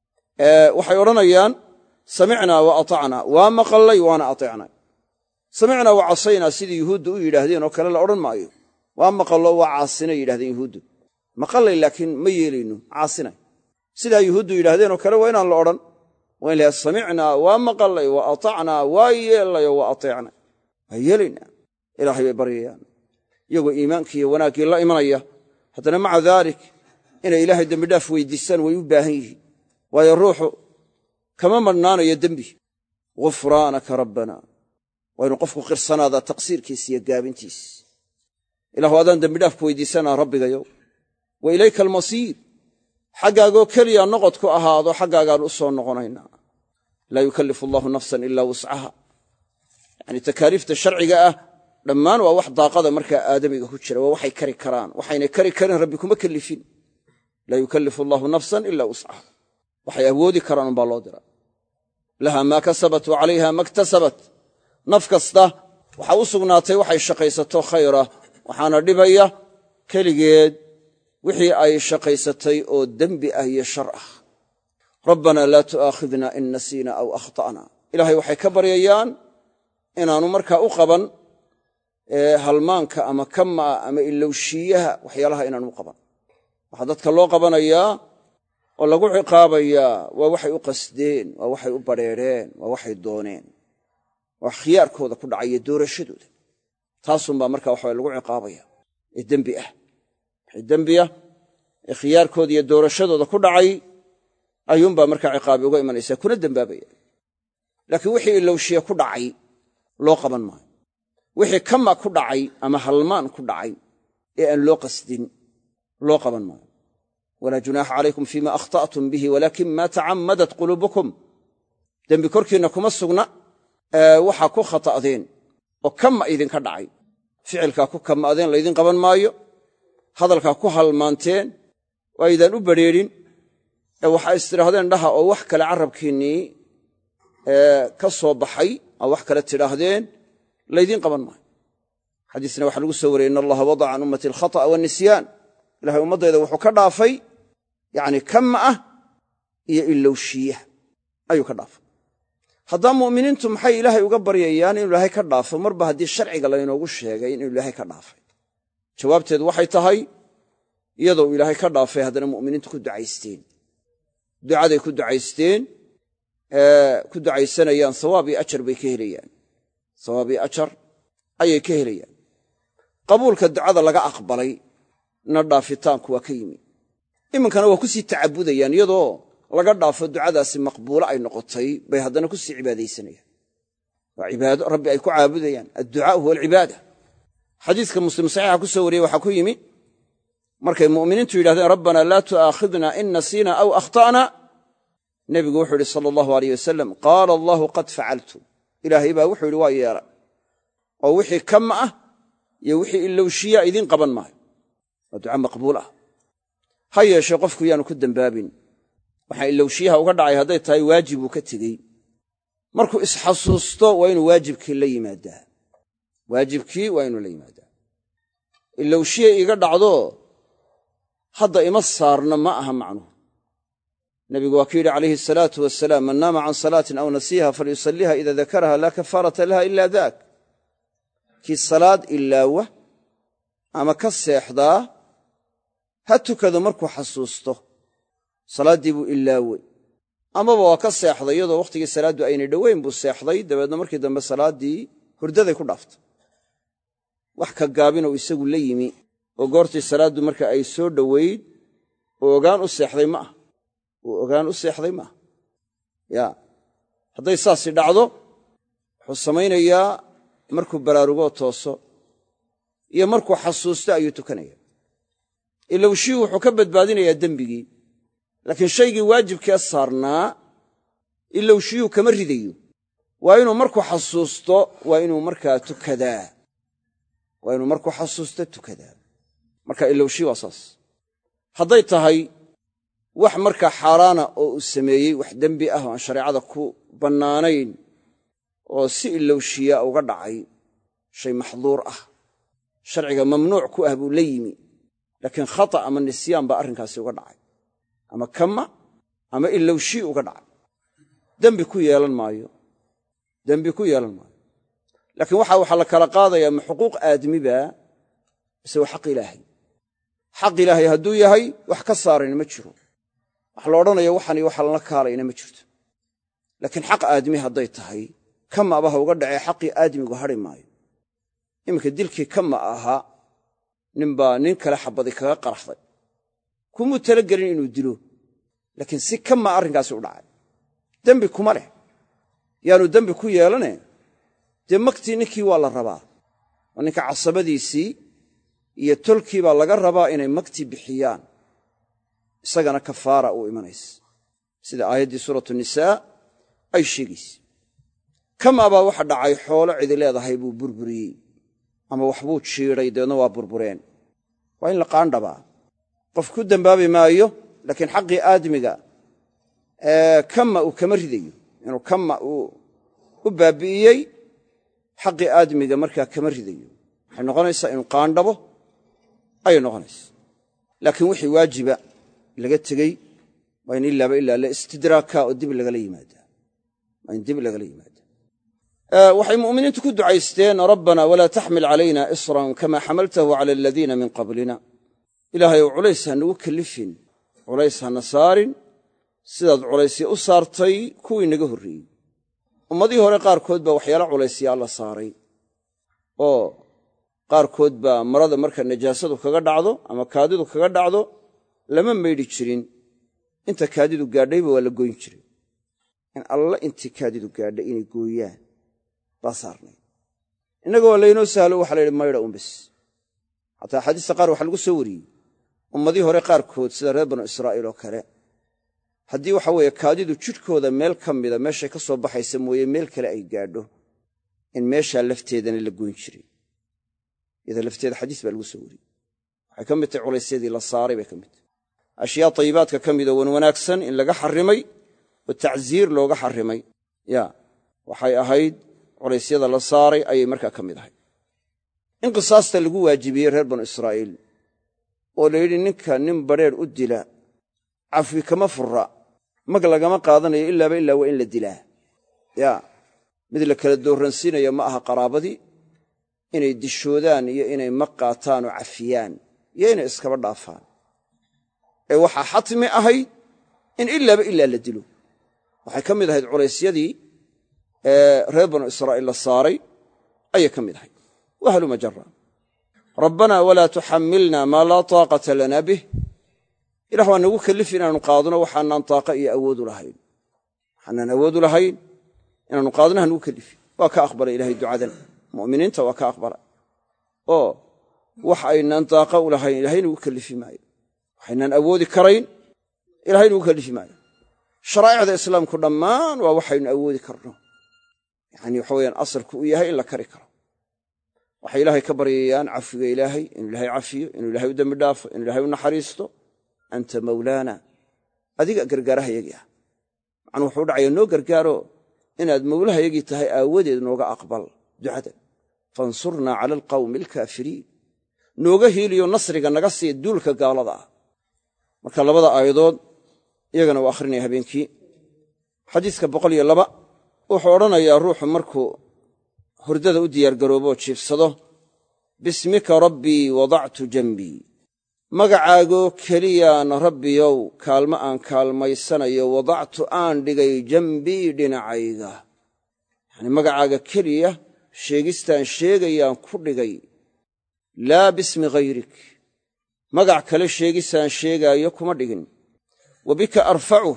waxay odhanayaan samicnaa wa atacnaa, waa maqallay waana ateecnay. samicnaa wa casaynaa sidii yuhuudda u yidhaahdeen oo kale la odhan maayo. waa maqallo waa caasinay yidhahdeen yuhuuddu. maqallay laakiin ma yeelayno, caasinay. sidaa yuhuuddu yidhahdeen oo kale waa inaan la odhan. waa in lahaa samicnaa waa maqallay wa atacnaa waa yeellayo wa ateecnay. waa yeelaynaa. ilaahay bay baryayaan iyagoo iimaankii iyo wanaaggii la imanaya. haddana maca daalik inay ilaahay dembidhaaf weydiistaan way u baahan yihiin, waayo ruuxu kama madhnaanayo dembi. ghufraanaka rabbana, waa inuu qofku qirsanaadaa taqsiirkiis iyo gaabintiis. ilaahu adaan dembidhaafku weydiisanaa rabbigayow, wa ilayka almasiir, xaggaagoo keliya noqodku ahaado, xaggaagaan u soo noqonaynaa. laa yukallifu allahu nafsan ilaa wuscaha. yacni takaaliifta sharciga ah dhammaan waa wax daaqada markaa aadamiga ku jira, waa waxay kari karaan. waxaynay kari karin rabbi kuma kellifin. laa yukallifu allahu nafsan ilaa wuscaha. waxay awoodi karaan unbaa loo dira. laha maa kasabat wa calayha maktasabat. naf kasta waxaa u sugnaatay waxay shaqaysato khayra, waxaana dhibaya keligeed wixii ay shaqaysatay oo dembi ah iyo shar ah. rabbanaa laa tu'aakhidna in nasiina aw akhta'na. ilaahay waxay ka baryayaan inaanu markaa u qaban halmaanka ama kama'a ama ilowshiiyaha waxyaalaha inaanu u qaban. waxaa dadka loo qabanayaa oo lagu ciqaabayaa waa waxay u qasdeen, waa waxay u badrheereen, waa waxay dooneen, waa khiyaarkooda ku dhacaya doorashadooda. taasunbaa markaa waxa lagu ciqaabaya ee dembi ah. wixii dembi ah ee khiyaarkooda iyo doorashadooda ku dhacay ayuunbaa markaa ciqaabi uga imanaysaa, kuna dembaabaya. laakiin wixii ilowshiya ku dhacay loo qaban maayo. wixii kama ku dhacay ama halmaan ku dhacay ee aan loo qasdin loo qaban maayo. walaa junaaxa calaykum fiima akhta'tum bihi walaakin maa tacammadat quluubukum. dembi korkiinna kuma sugna waxaa ku khata'deen oo kama idinka dhacay. ficilkaa ku kama'deen laydin qaban maayo. hadalkaa ku halmaanteen oo aydaan u badrheerin ee waxaa istidhaahdeen dhaha oo wax kale carrabkiinnii ka soo baxay oo wax kale tidhaahdeen laydin qaban maayo. xadiisna waxaa lagu soo wariyey in allaha wadaca can ummati alkhata'a waannisyaan. ilahay ummaddayda wuxuu ka dhaafay yacni kama ah iyo ilowshiyaha ayuu ka dhaafay. haddaba mu'miniintu maxay ilaahay uga baryayaan inuu ilaahay ka dhaafo marba haddii sharciga laynoogu sheegay inuu ilaahay ka dhaafay? jawaabteedu waxay tahay iyadoo ilaahay ka dhaafay haddana mu'miniintu ku ducaysteen. ducaday ku ducaysteen ku ducaysanayaan sawaab iyo ajar bay ka helayaan. sawaab iyo ajar ayay ka helayaan. qabuulka ducada laga aqbalay na dhaafitaanku waa ka yimi. iminkana waa ku sii tacabudayaan, iyadoo laga dhaafo ducadaasi maqbuulo ay noqotay bay haddana ku sii cibaadaysanayaan. waa cibaado rabbi ay ku caabudayaan. adducaau huwa alcibaada. xadiiska muslim saxiixa ku soo wariyey waxaa ku yimi markay mu'miniintu yidhahdeen rabbanaa laa tu'aakhidna in nasiina aw akhta'na, nebigu wuxuu yidhi sala allahu alayh wasalam qaala allahu qad facaltu. ilaahay baa wuxuu yidhi waa yeela oo wixii kama ah iyo wixii ilowshiya idiin qaban maayo. waa duca maqbuul ah. ha yeeshee qofku yaanu ku dembaabin. waxaa ilowshiyaha uga dhacay hadday tahay waajibuu ka tegey, markuu isxasuusto waa inuu waajibkii la yimaadaa. waajibkii waa inuu la yimaadaa. ilowshiya iga dhacdo hadda ima saarna ma aha macnuhu. nebigu waa ku yidhi calayhi asalaatu wasalaam man naama can salaatin aw nasiiha falyusalliha ida dakaraha laa kafaarata laha ila daak. kii salaad ilaawa ama ka seexdaa ha tukado markuu xasuusto. salaaddii buu ilaawey amaba waa ka seexday iyadoo wakhtigii salaaddu aynay dhoweyn buu seexday, dabeedna markii dambe salaaddii hurdaday ku dhaaftay. wax ka gaabinoo isagu la yimi oo goortii salaaddu marka ay soo dhoweyd oo ogaan u seexday ma ah. uu ogaan u seexday maaha ya hadday saasi dhacdo wuxuu samaynayaa markuu baraarugoo tooso iyo markuu xasuusto ayuu tukanaya ilowshii wuxuu ka badbaadinayaa dembigii laakiin shaygii waajibkee saarnaa ilowshiyuu kama ridayo waa inuu markuu xasuusto waa inuu markaa tukadaa waa inuu markuu xasuusto tukadaa marka ilowshii waa saas hadday tahay wax markaa xaaraana oo uu sameeyey wax dembi ah oo aan shareecada ku bannaanayn oo si ilowshiya uga dhacay shay maxduur ah sharciga mamnuuc ku ah buu la yimi laakiin khata ama nisyaan baa arrinkaasi uga dhacay ama kama ama ilowshii uga dhacay dembi ku yeelan maayo dembi ku yeelan maayo laakiin waxa waxaa la kala qaadayaa ma xuquuq aadmiba mise waa xaq ilaahay xaq ilaahay hadduu yahay wax ka saarayna ma jiro wax la odhanayo waxani waxa lala kaalayna ma jirto laakiin xaq aadmi hadday tahay kama abaha uga dhacee xaqii aadmigu hadhi maayo iminka dilkii kama ahaa ninbaa nin kale xabadi kaga qaraxday kumuu talagelin inuu dilo laakiin si kama arrinkaasi u dhacay dembi kuma leh yaanu dembi ku yeelane dee magtii ninkii waa la rabaa waa ninka casabadiisii iyo tolkii baa laga rabaa inay magtii bixiyaan isagana kafaara uu imanaysa sida aayaddii suuratu nisaa ay sheegaysa kama baa waxa dhacay xoolo cidi leedahay buu burburiyey ama waxbuu jiiday deedna waa burbureen waa in la qaandhabaa qof ku dembaabi maayo laakiin xaqii aadmiga kama uu kama ridayo inuu kama uu u baabi'iyey xaqii aadmiga markaa kama ridayo waxay noqonaysaa inuu qaandhabo ayay noqonaysaa laakiin wixii waajiba laga tegey waa in ilaaba ilaa la istidraaka oo dib lagala yimaadaa waa in dib lagala yimaadaa waxay mu'miniintu ku ducaysteen rabbana walaa taxmil calayna isran kama xamaltahu cala aladiina min qablina ilaahay ou culays ha nagu kellifin culays hana saarin sidaad culaysya u saartay kuwii naga horreeyey ummadihii hore qaarkood baa waxyaala culaysyaa la saaray oo qaarkood baa marada marka najaasadu kaga dhacdo ama kaadidu kaga dhacdo lama maydhi jirin inta kaadidu gaadhayba waa la goyn jiray in alla intii kaadidu gaadhay inay gooyaan baa saarnay innagoo laynoo sahlo waxa la yidhi maydha un bes xataa axaadiista qaar waxaa lagu soo wariyey ummadii hore qaarkood sida reer banu israa'iil oo kale haddii waxa weeye kaadidu jidhkooda meel ka mida meeshay ka soo baxaysa mooye meel kale ay gaadho in meeshaa lafteedana la goyn jiray iyada lafteeda xadiis baa lagu soo wariyey waxay ka mid tahay culaysyadii la saaray bay ka mid tahay ashyaa tayibaadka ka midoo wan wanaagsan in laga xarrimay oo tacsiir looga xarrimay ya waxay ahayd culaysyada la saaray ayay markaa ka mid ahay in qisaasta lagu waajibiyey reer banu israa'iil oo la yidhi ninka nin badrheer u dila cafwi kama furra mag lagama qaadanayo ilaaba ilaa waa in la dilaa ya mid la kala doorransiinaya ma aha qaraabadii inay dishoodaan iyo inay mag qaataan oo cafiyaan iyo inay iskaba dhaafaan ee waxaa xatmi ahayd in ilaaba ilaa la dilo waxay ka mid ahayd culaysyadii reer banu israa'iil la saaray ayay ka mid ahayd wahluma jara rabbanaa walaa tuxammilna maa laa taaqata lana bih ilah waa nagu kellifi inaanu qaadno waxaanaan taaqa iyo awoodu lahayn waxaanaan awoodu lahayn inaanu qaadno ha nagu kellifi waa ka aqbalay ilahay ducadan mu'miniinta waa ka aqbalay oo wax aynaan taaqa u lahayn ilahay nagu kellifi maayo waxaynaan awoodi karayn ilahay nagu kellifi maayo sharaa'icda islaamku dhammaan waa waxaynu awoodi karno yacani waxa weyaan asalku u yahay in la kari karo waxay ilaahay ka baryayaan cafiga ilaahay inuu ilaahay cafiyo inuu ilahay u dembi dhaafo inuu ilahay u naxariisto anta mawlaana adiga gargaarahayagii ah macnuu wuxuu dhacaya noo gargaaro inaad mawlahayagii tahay aawadeed nooga aqbal ducadan fansurnaa cala alqawmi alkaafiriin nooga hiiliyo nasriga naga sii duulka gaalada ah marka labada aayadood iyagana waa akhrinaya habeenkii xadiiska boqol iyo laba wuxuu odhanayaa ruuxu markuu hurdada u diyaargarooboo jiifsado bismika rabbii wadactu janbii magacaagoo keliyaan rabbiyow kaalmo aan kaalmaysanayo wadactu aan dhigay janbii dhinacayga yacnii magacaaga keliya sheegistaan sheegayaan ku dhigay laa bismi hayrik magac kale sheegisaan sheegaayo kuma dhigin wa bika arfacuh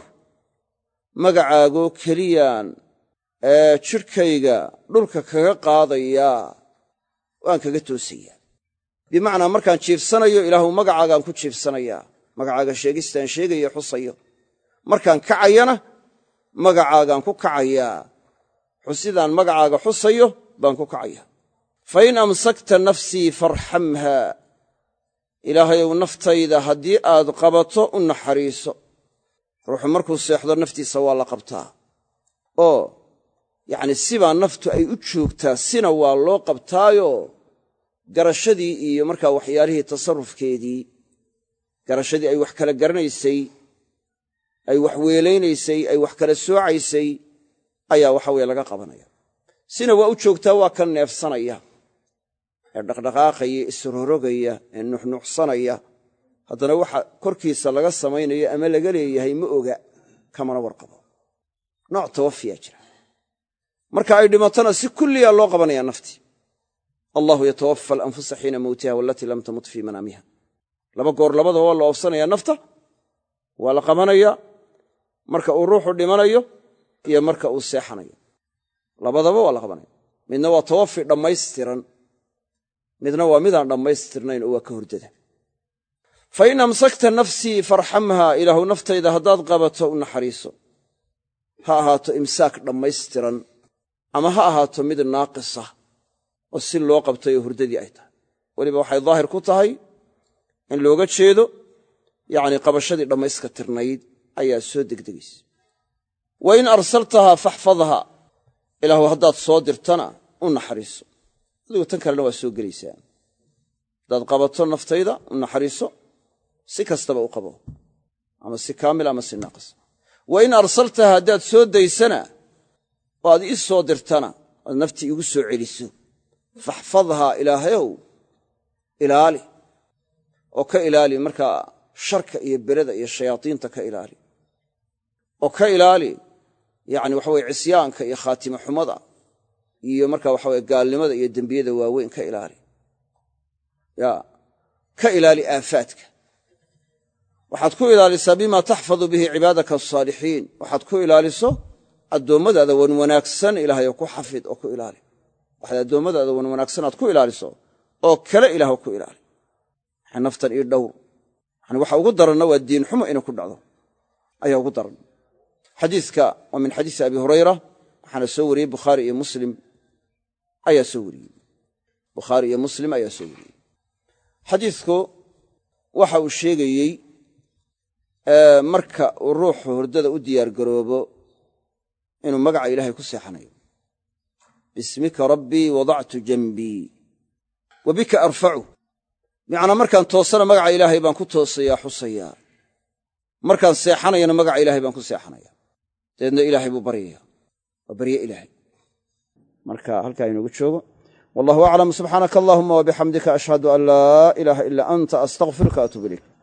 magacaagoo keliyaan ee jidhkayga dhulka kaga qaadayaa waan kaga toosayaa bimacnaa markaan jiifsanayo ilaahu magacaagaan ku jiifsanayaa magacaaga sheegistaan sheegayo xusayo markaan kacayana magacaagaan ku kacayaa xusidaan magacaaga xusayo baan ku kacayaa fa in amsakta nafsii farxamha ilaahayow naftayda haddii aad qabato u naxariiso ruuxu markuu seexdo naftiisa waa la qabtaa oo yacni sibaa naftu ay u joogtaa sina waa loo qabtaayo garashadii iyo markaa waxyaalihii tasarrufkeedii garashadii ay wax kala garanaysay ay wax weelaynaysay ay wax kala soocaysay ayaa waxa weye laga qabanaya sina waa u joogtaa waa ka neefsanaya ee dhaqdhaqaaqaya isrorogaya ee nuxnuxsanaya haddana waxa korkiisa laga samaynayo ama laga leeyahay ma oga kamana warqabo nooc tawafiyaa jira marka ay dhimatana si kulliya loo qabanaya naftii allahu yatawaffa alanfusa xiina mawtiha wallatii lam tamut fii manaamiha laba goor labadaba waa la oofsanaya nafta waa la qabanaya marka uu ruuxu dhimanayo iyo marka uu seexanayo labadaba waa la qabanaya midna waa tawafi dhammaystiran midna waa midaan dhammaystirnayn oo waa ka hurdada fa in amsakta nafsii farxamha ilaahu naftayda haddaad qabato u naxariiso ha ahaato imsaak dhammaystiran ama ha ahaato mid naaqisa oo si loo qabtay oo hurdadii ay tahay weliba waxay daahir ku tahay in looga jeedo yacni qabashadii dhammayska tirnayd ayaa soo degdegaysa wa in arsaltahaa faxfadha ilaahu haddaad soo dirtana u naxariiso adigu tan kalena waa soo gelaysaa haddaad qabato naftayda u naxariiso si kastaba u qabo ama si kaamil ama si naaqis wa in arsaltahaa haddaad soo daysana oo aad ii soo dirtana oad naftii igu soo celiso faxfadhaa ilaahayow ilaali oo ka ilaali markaa sharka iyo berada iyo shayaadiinta ka ilaali oo ka ilaali yacni waxaweye cisyaanka iyo khaatimo xumada iyo markaa waxaweye gaalnimada iyo dembiyada waaweyn ka ilaali ya ka ilaali aafaadka waxaad ku ilaalisaa bimaa taxfadu bihi cibaadaka asaalixiin waxaad ku ilaaliso addoommadaada wan wanaagsan ilaahay oo ku xafid oo ku ilaali waxaad addoommadaada wan wanaagsan aad ku ilaaliso oo kale ilaah ku ilaali waxay naftan ii dhowr yani waxa ugu daranna waa diin xumo inay ku dhacdo ayaa ugu daran xadiiska waa min xadiisi abi hurayra waxaana soo wariyey bukhaari iyo muslim ayaa soo wariyey bukhaari iyo muslim ayaa soo wariyey xadiisku waxa uu sheegayey marka uu ruuxu hurdada u diyaargaroobo inuu magaca ilaahay ku seexanayo bismika rabbii wadactu janbii wa bika arfacu bimacnaa markaan toosana magaca ilaahay baan ku toosayaa xusayaa markaan seexanayana magaca ilaahay baan ku seexanaya dabeedna ilaahay buu baryaya waa barye ilaahay marka halkaa inoogu joogo wallahu aclam subxaanaka allahuma wabixamdika ashhadu an laa ilaaha ilaa anta astaqfiruka atuub ilayk